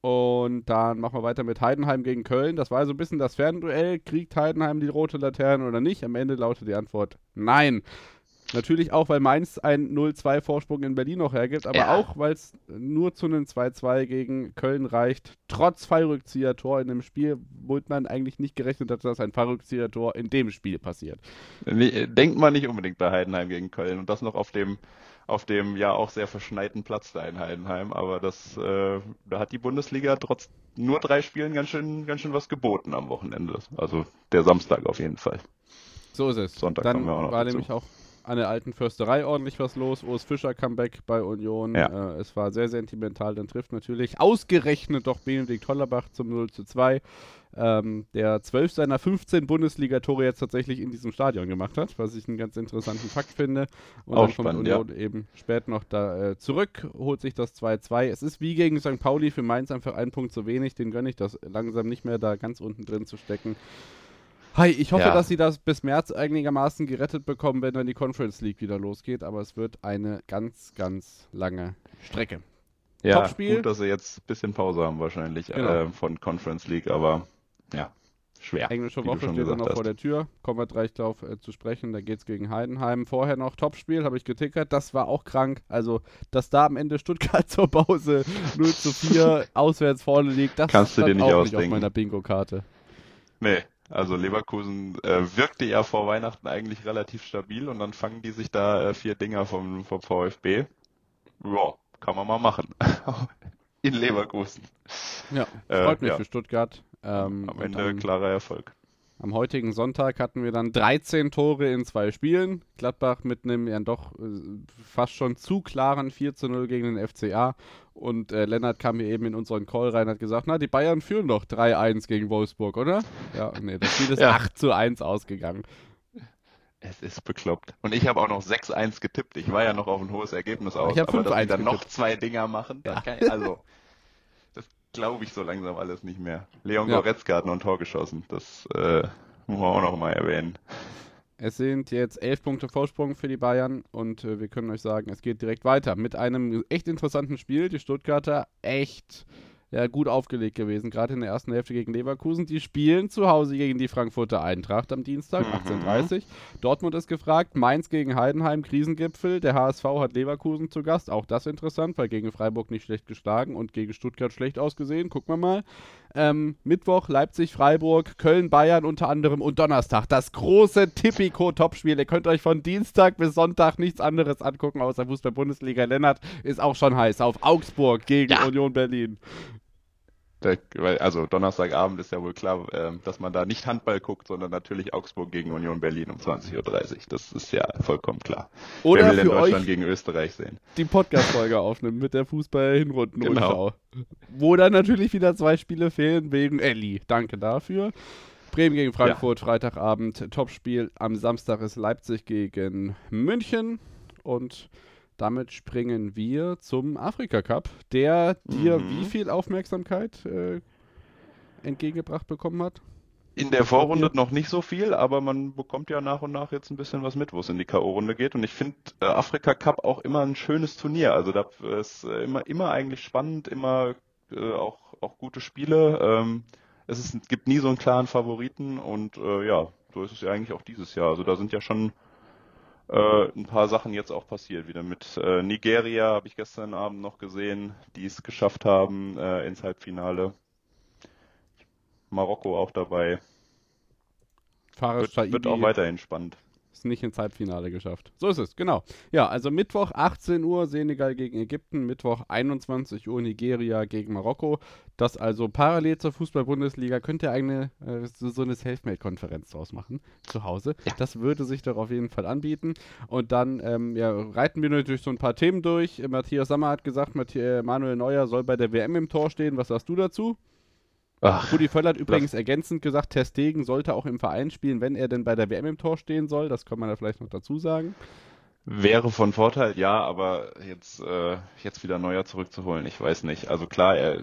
Und dann machen wir weiter mit Heidenheim gegen Köln. Das war so ein bisschen das Fernduell. Kriegt Heidenheim die rote Laterne oder nicht? Am Ende lautet die Antwort nein. Natürlich auch, weil Mainz einen null zwei Vorsprung in Berlin noch hergibt, aber Ja. auch, weil es nur zu einem zwei zwei gegen Köln reicht. Trotz Fallrückzieher-Tor in einem Spiel, womit man eigentlich nicht gerechnet hat, dass ein Fallrückzieher-Tor in dem Spiel passiert. Nee, denkt man nicht unbedingt bei Heidenheim gegen Köln und das noch auf dem auf dem ja auch sehr verschneiten Platz da in Heidenheim, aber das äh, da hat die Bundesliga trotz nur drei Spielen ganz schön ganz schön was geboten am Wochenende. Also der Samstag auf jeden Fall. So ist es. Sonntag Dann kommen wir auch noch war dazu. nämlich auch an der alten Försterei ordentlich was los. Urs Fischer Comeback bei Union. Ja. Äh, es war sehr sentimental. Dann trifft natürlich ausgerechnet doch Benedikt Hollerbach zum null zu zwei, ähm, der zwölf seiner fünfzehn Bundesliga-Tore jetzt tatsächlich in diesem Stadion gemacht hat, was ich einen ganz interessanten Fakt finde. Und Auch dann kommt spannend, Union eben spät noch da äh, zurück, holt sich das zwei zwei. Es ist wie gegen Sankt Pauli für Mainz einfach ein Punkt zu wenig. Den gönne ich das langsam nicht mehr, da ganz unten drin zu stecken. Hi, ich hoffe, Ja. dass sie das bis März einigermaßen gerettet bekommen, wenn dann die Conference League wieder losgeht, aber es wird eine ganz, ganz lange Strecke. Ja, Topspiel. gut, dass sie jetzt ein bisschen Pause haben wahrscheinlich Genau. äh, von Conference League, aber ja, schwer. Englische wie du Woche schon steht dann gesagt noch hast. vor der Tür, kommen wir gleich drauf äh, zu sprechen, da geht es gegen Heidenheim. Vorher noch Topspiel, habe ich getickert, das war auch krank, also dass da am Ende Stuttgart zur Pause null zu vier auswärts vorne liegt, das Kannst du dir stand nicht auch nicht auf ausdenken. meiner Bingo-Karte. Nee, also Leverkusen äh, wirkte ja vor Weihnachten eigentlich relativ stabil und dann fangen die sich da äh, vier Dinger vom, vom VfB. Ja, kann man mal machen. In Leverkusen. Ja, Äh, freut mich ja. für Stuttgart. Ähm, Am und Ende am- klarer Erfolg. Am heutigen Sonntag hatten wir dann dreizehn Tore in zwei Spielen. Gladbach mit einem ja doch äh, fast schon zu klaren vier zu null gegen den F C A. Und äh, Lennart kam hier eben in unseren Call rein und hat gesagt, na, die Bayern führen doch drei eins gegen Wolfsburg, oder? Ja, nee, das Spiel ist Ja. acht zu eins ausgegangen. Es ist bekloppt. Und ich habe auch noch sechs eins getippt. Ich war ja noch auf ein hohes Ergebnis aus. Ich hab aber fünf dass die eins dann noch getippt. zwei Dinger machen, das Ja. kann, also das glaube ich so langsam alles nicht mehr. Leon Ja. Goretzka hat noch ein Tor geschossen. Das äh, muss man auch noch mal erwähnen. Es sind jetzt elf Punkte Vorsprung für die Bayern und äh, wir können euch sagen, es geht direkt weiter mit einem echt interessanten Spiel. Die Stuttgarter echt ja gut aufgelegt gewesen, gerade in der ersten Hälfte gegen Leverkusen. Die spielen zu Hause gegen die Frankfurter Eintracht am Dienstag, Mhm. achtzehn Uhr dreißig. Dortmund ist gefragt, Mainz gegen Heidenheim, Krisengipfel. Der H S V hat Leverkusen zu Gast, auch das interessant, weil gegen Freiburg nicht schlecht geschlagen und gegen Stuttgart schlecht ausgesehen. Gucken wir mal. Ähm, Mittwoch Leipzig, Freiburg, Köln, Bayern unter anderem und Donnerstag das große Tipico-Topspiel. Ihr könnt euch von Dienstag bis Sonntag nichts anderes angucken außer Fußball-Bundesliga. Lennart ist auch schon heiß auf Augsburg gegen Ja. Union Berlin. Der, weil- also Donnerstagabend ist ja wohl klar, ähm, dass man da nicht Handball guckt, sondern natürlich Augsburg gegen Union Berlin um zwanzig Uhr dreißig. Das ist ja vollkommen klar. Oder Wer will denn für Deutschland euch gegen Österreich sehen? die Podcast-Folge aufnimmt mit der Fußball-Hinrunden-Rundschau. Genau. Wo dann natürlich wieder zwei Spiele fehlen wegen Elli. Danke dafür. Bremen gegen Frankfurt, Freitagabend. Topspiel am Samstag ist Leipzig gegen München. Und damit springen wir zum Afrika-Cup, der dir Mhm. wie viel Aufmerksamkeit äh, entgegengebracht bekommen hat? In der Vorrunde noch nicht so viel, aber man bekommt ja nach und nach jetzt ein bisschen was mit, wo es in die K O-Runde geht. Und ich finde äh, Afrika Cup auch immer ein schönes Turnier. Also da ist äh, immer, immer eigentlich spannend, immer äh, auch, auch gute Spiele. Ähm, es ist, es gibt nie so einen klaren Favoriten und äh, ja, so ist es ja eigentlich auch dieses Jahr. Also da sind ja schon äh, ein paar Sachen jetzt auch passiert. Wieder mit äh, Nigeria habe ich gestern Abend noch gesehen, die es geschafft haben äh, ins Halbfinale. Marokko auch dabei. Fares Wird, wird auch weiterhin spannend. Ist nicht ins Halbfinale geschafft. So ist es, genau. Ja, also Mittwoch achtzehn Uhr Senegal gegen Ägypten, Mittwoch einundzwanzig Uhr Nigeria gegen Marokko. Das also parallel zur Fußball-Bundesliga. Könnt ihr eigene, äh, so, so eine Selfmade-Konferenz draus machen, zu Hause. Ja. Das würde sich doch auf jeden Fall anbieten. Und dann ähm, ja, reiten wir natürlich so ein paar Themen durch. Matthias Sammer hat gesagt, Matthias, Manuel Neuer soll bei der W M im Tor stehen. Was sagst du dazu? Ach, Rudi Völler hat übrigens ergänzend gesagt, Ter Stegen sollte auch im Verein spielen, wenn er denn bei der W M im Tor stehen soll. Das kann man da vielleicht noch dazu sagen. wäre von Vorteil, ja, aber jetzt, äh, jetzt wieder Neuer zurückzuholen, ich weiß nicht. Also klar, er,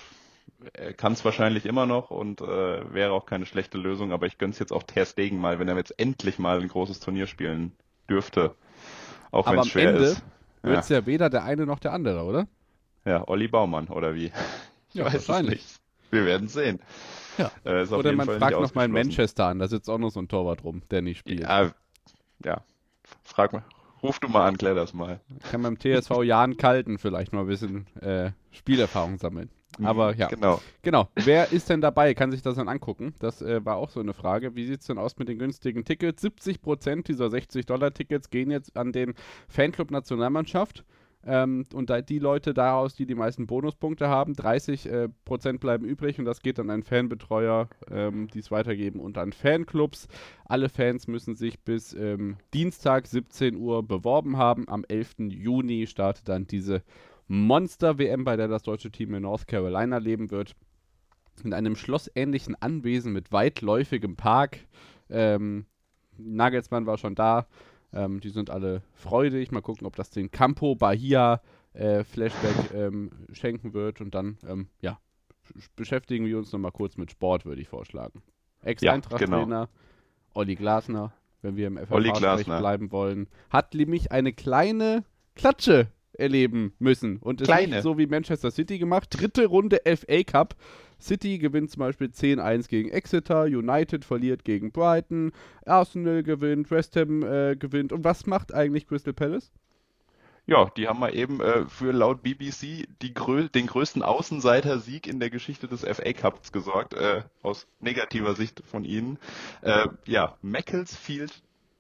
er kann es wahrscheinlich immer noch und äh, wäre auch keine schlechte Lösung, aber ich gönn's jetzt auch Ter Stegen mal, wenn er jetzt endlich mal ein großes Turnier spielen dürfte. Auch wenn Aber es am schwer Ende ist. wird es ja weder der eine noch der andere, oder? Ja, Olli Baumann, oder wie? Ich Ja, weiß es wahrscheinlich. nicht. Wir werden sehen. Ja. Äh, ist auf Oder jeden man Fall fragt nicht noch mal in ausgeschlossen. Manchester an, da sitzt auch noch so ein Torwart rum, der nicht spielt. Ja, ja. Frag mal. Ruf du mal an, klär das mal. Kann beim T S V Jan Kalten vielleicht mal ein bisschen äh, Spielerfahrung sammeln. Aber ja, Genau. genau. Wer ist denn dabei? Kann sich das dann angucken? Das äh, war auch so eine Frage. Wie sieht es denn aus mit den günstigen Tickets? siebzig Prozent dieser sechzig Dollar Tickets gehen jetzt an den Fanclub Nationalmannschaft. Ähm, und da die Leute daraus, die die meisten Bonuspunkte haben, dreißig Prozent bleiben übrig und das geht an einen Fanbetreuer, ähm, die es weitergeben und an Fanclubs. Alle Fans müssen sich bis ähm, Dienstag siebzehn Uhr beworben haben. Am elften Juni startet dann diese Monster-W M, bei der das deutsche Team in North Carolina leben wird. In einem schlossähnlichen Anwesen mit weitläufigem Park. Ähm, Nagelsmann war schon da. Ähm, die sind alle freudig. Mal gucken, ob das den Campo Bahia äh, Flashback ähm, schenken wird. Und dann, ähm, ja, sch- beschäftigen wir uns nochmal kurz mit Sport, würde ich vorschlagen. Ex-Eintracht-Trainer, genau. Olli Glasner, wenn wir im F Olli F H-Sprech Glasner. bleiben wollen, hat nämlich eine kleine Klatsche erleben müssen. Und es Kleine. nicht so wie Manchester City gemacht. Dritte Runde F A Cup. City gewinnt zum Beispiel zehn eins gegen Exeter, United verliert gegen Brighton, Arsenal gewinnt, West Ham äh, gewinnt. Und was macht eigentlich Crystal Palace? Ja, die haben mal eben äh, für laut B B C die grö den größten Außenseiter-Sieg in der Geschichte des F A Cups gesorgt, äh, aus negativer Sicht von ihnen. Äh, ja, Macclesfield,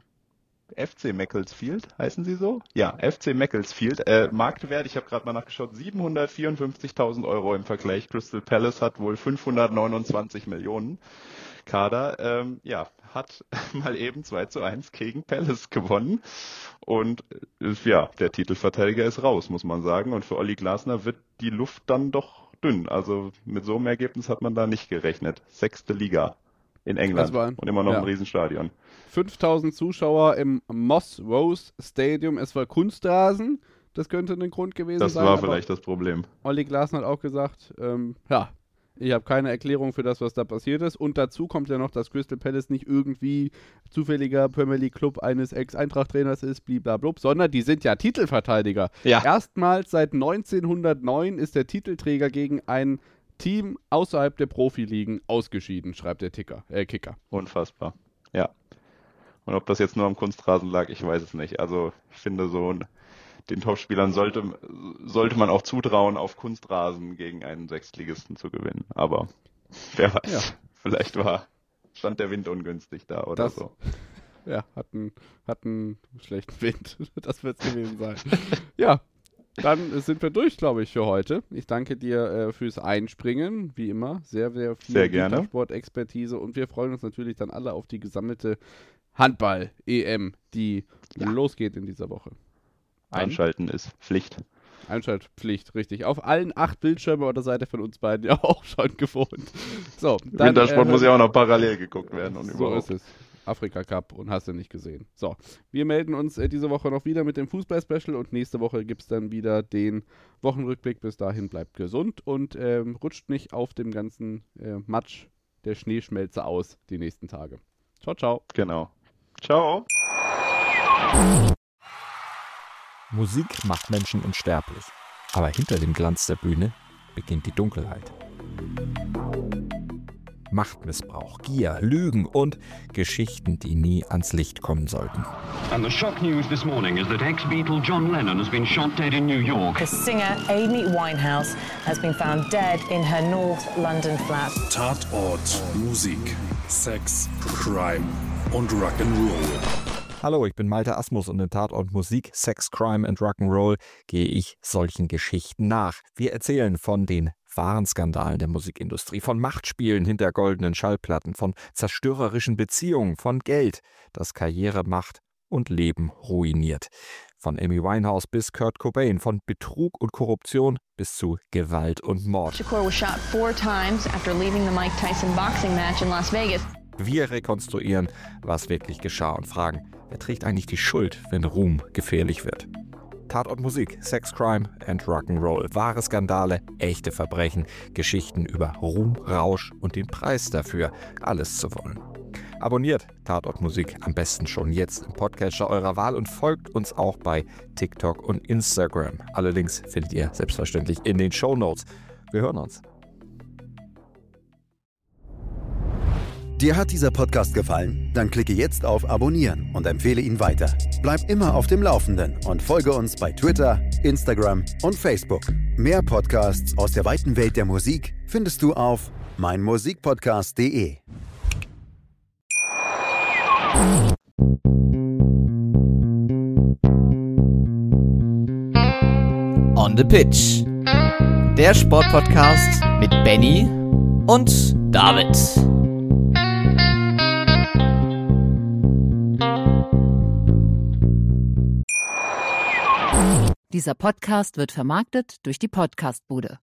F C Macclesfield, heißen sie so? Ja, F C Macclesfield. Äh, Marktwert, ich habe gerade mal nachgeschaut, siebenhundertvierundfünfzigtausend Euro im Vergleich. Crystal Palace hat wohl fünfhundertneunundzwanzig Millionen Kader. Ähm, ja, hat mal eben zwei zu eins gegen Palace gewonnen. Und äh, ja, der Titelverteidiger ist raus, muss man sagen. Und für Olli Glasner wird die Luft dann doch dünn. Also mit so einem Ergebnis hat man da nicht gerechnet. Sechste Liga in England Das war- und immer noch ja. ein Riesenstadion. fünftausend Zuschauer im Moss Rose Stadium. Es war Kunstrasen. Das könnte ein Grund gewesen Das sein. war aber vielleicht das Problem. Olli Glasner hat auch gesagt, ähm, ja, ich habe keine Erklärung für das, was da passiert ist. Und dazu kommt ja noch, dass Crystal Palace nicht irgendwie zufälliger Premier League Club eines Ex-Eintracht-Trainers ist, bliblablub, sondern die sind ja Titelverteidiger. Ja. Erstmals seit neunzehnhundertneun ist der Titelträger gegen einen Team außerhalb der Profiligen ausgeschieden, schreibt der Ticker, äh, Kicker. Unfassbar, ja. Und ob das jetzt nur am Kunstrasen lag, ich weiß es nicht. Also ich finde so, den Topspielern sollte, sollte man auch zutrauen, auf Kunstrasen gegen einen Sechstligisten zu gewinnen. Aber wer weiß, ja. Vielleicht war, stand der Wind ungünstig da oder das, so. Ja, hatten hatten schlechten Wind. Das wird es gewesen sein. Ja, dann sind wir durch, glaube ich, für heute. Ich danke dir äh, fürs Einspringen, wie immer. Sehr, sehr viel sehr gerne. Sportexpertise. Und wir freuen uns natürlich dann alle auf die gesammelte Handball-E M, die ja. losgeht in dieser Woche. Dann Einschalten ist Pflicht. Einschaltpflicht, richtig. Auf allen acht Bildschirmen oder Seite von uns beiden ja auch schon gewohnt. So, dann, Wintersport äh, muss ja auch noch parallel geguckt werden. Und so überhaupt. ist es. Afrika Cup und hast du nicht gesehen. So, wir melden uns äh, diese Woche noch wieder mit dem Fußball-Special und nächste Woche gibt es dann wieder den Wochenrückblick. Bis dahin bleibt gesund und ähm, rutscht nicht auf dem ganzen äh, Matsch der Schneeschmelze aus die nächsten Tage. Ciao, ciao. Genau. Ciao. Musik macht Menschen unsterblich. Aber hinter dem Glanz der Bühne beginnt die Dunkelheit. Machtmissbrauch, Gier, Lügen und Geschichten, die nie ans Licht kommen sollten. And the shock news this morning is that ex-Beatle John Lennon has been shot dead in New York. The singer Amy Winehouse has been found dead in her North London flat. Tatort, Musik, Sex, Crime und Rock'n'Roll. Hallo, ich bin Malte Asmus und in Tatort Musik, Sex, Crime and Rock'n'Roll gehe ich solchen Geschichten nach. Wir erzählen von den wahren Skandalen der Musikindustrie, von Machtspielen hinter goldenen Schallplatten, von zerstörerischen Beziehungen, von Geld, das Karriere macht und Leben ruiniert. Von Amy Winehouse bis Kurt Cobain, von Betrug und Korruption bis zu Gewalt und Mord. Shakur was shot four times after leaving the Mike Tyson boxing match in Las Vegas. Wir rekonstruieren, was wirklich geschah und fragen, wer trägt eigentlich die Schuld, wenn Ruhm gefährlich wird? Tatort Musik, Sex, Crime and Rock'n'Roll. Wahre Skandale, echte Verbrechen, Geschichten über Ruhm, Rausch und den Preis dafür, alles zu wollen. Abonniert Tatort Musik am besten schon jetzt im Podcatcher eurer Wahl und folgt uns auch bei TikTok und Instagram. Alle Links findet ihr selbstverständlich in den Shownotes. Wir hören uns. Dir hat dieser Podcast gefallen? Dann klicke jetzt auf Abonnieren und empfehle ihn weiter. Bleib immer auf dem Laufenden und folge uns bei Twitter, Instagram und Facebook. Mehr Podcasts aus der weiten Welt der Musik findest du auf meinmusikpodcast punkt de. On the Pitch. Der Sportpodcast mit Benny und David. Dieser Podcast wird vermarktet durch die Podcastbude.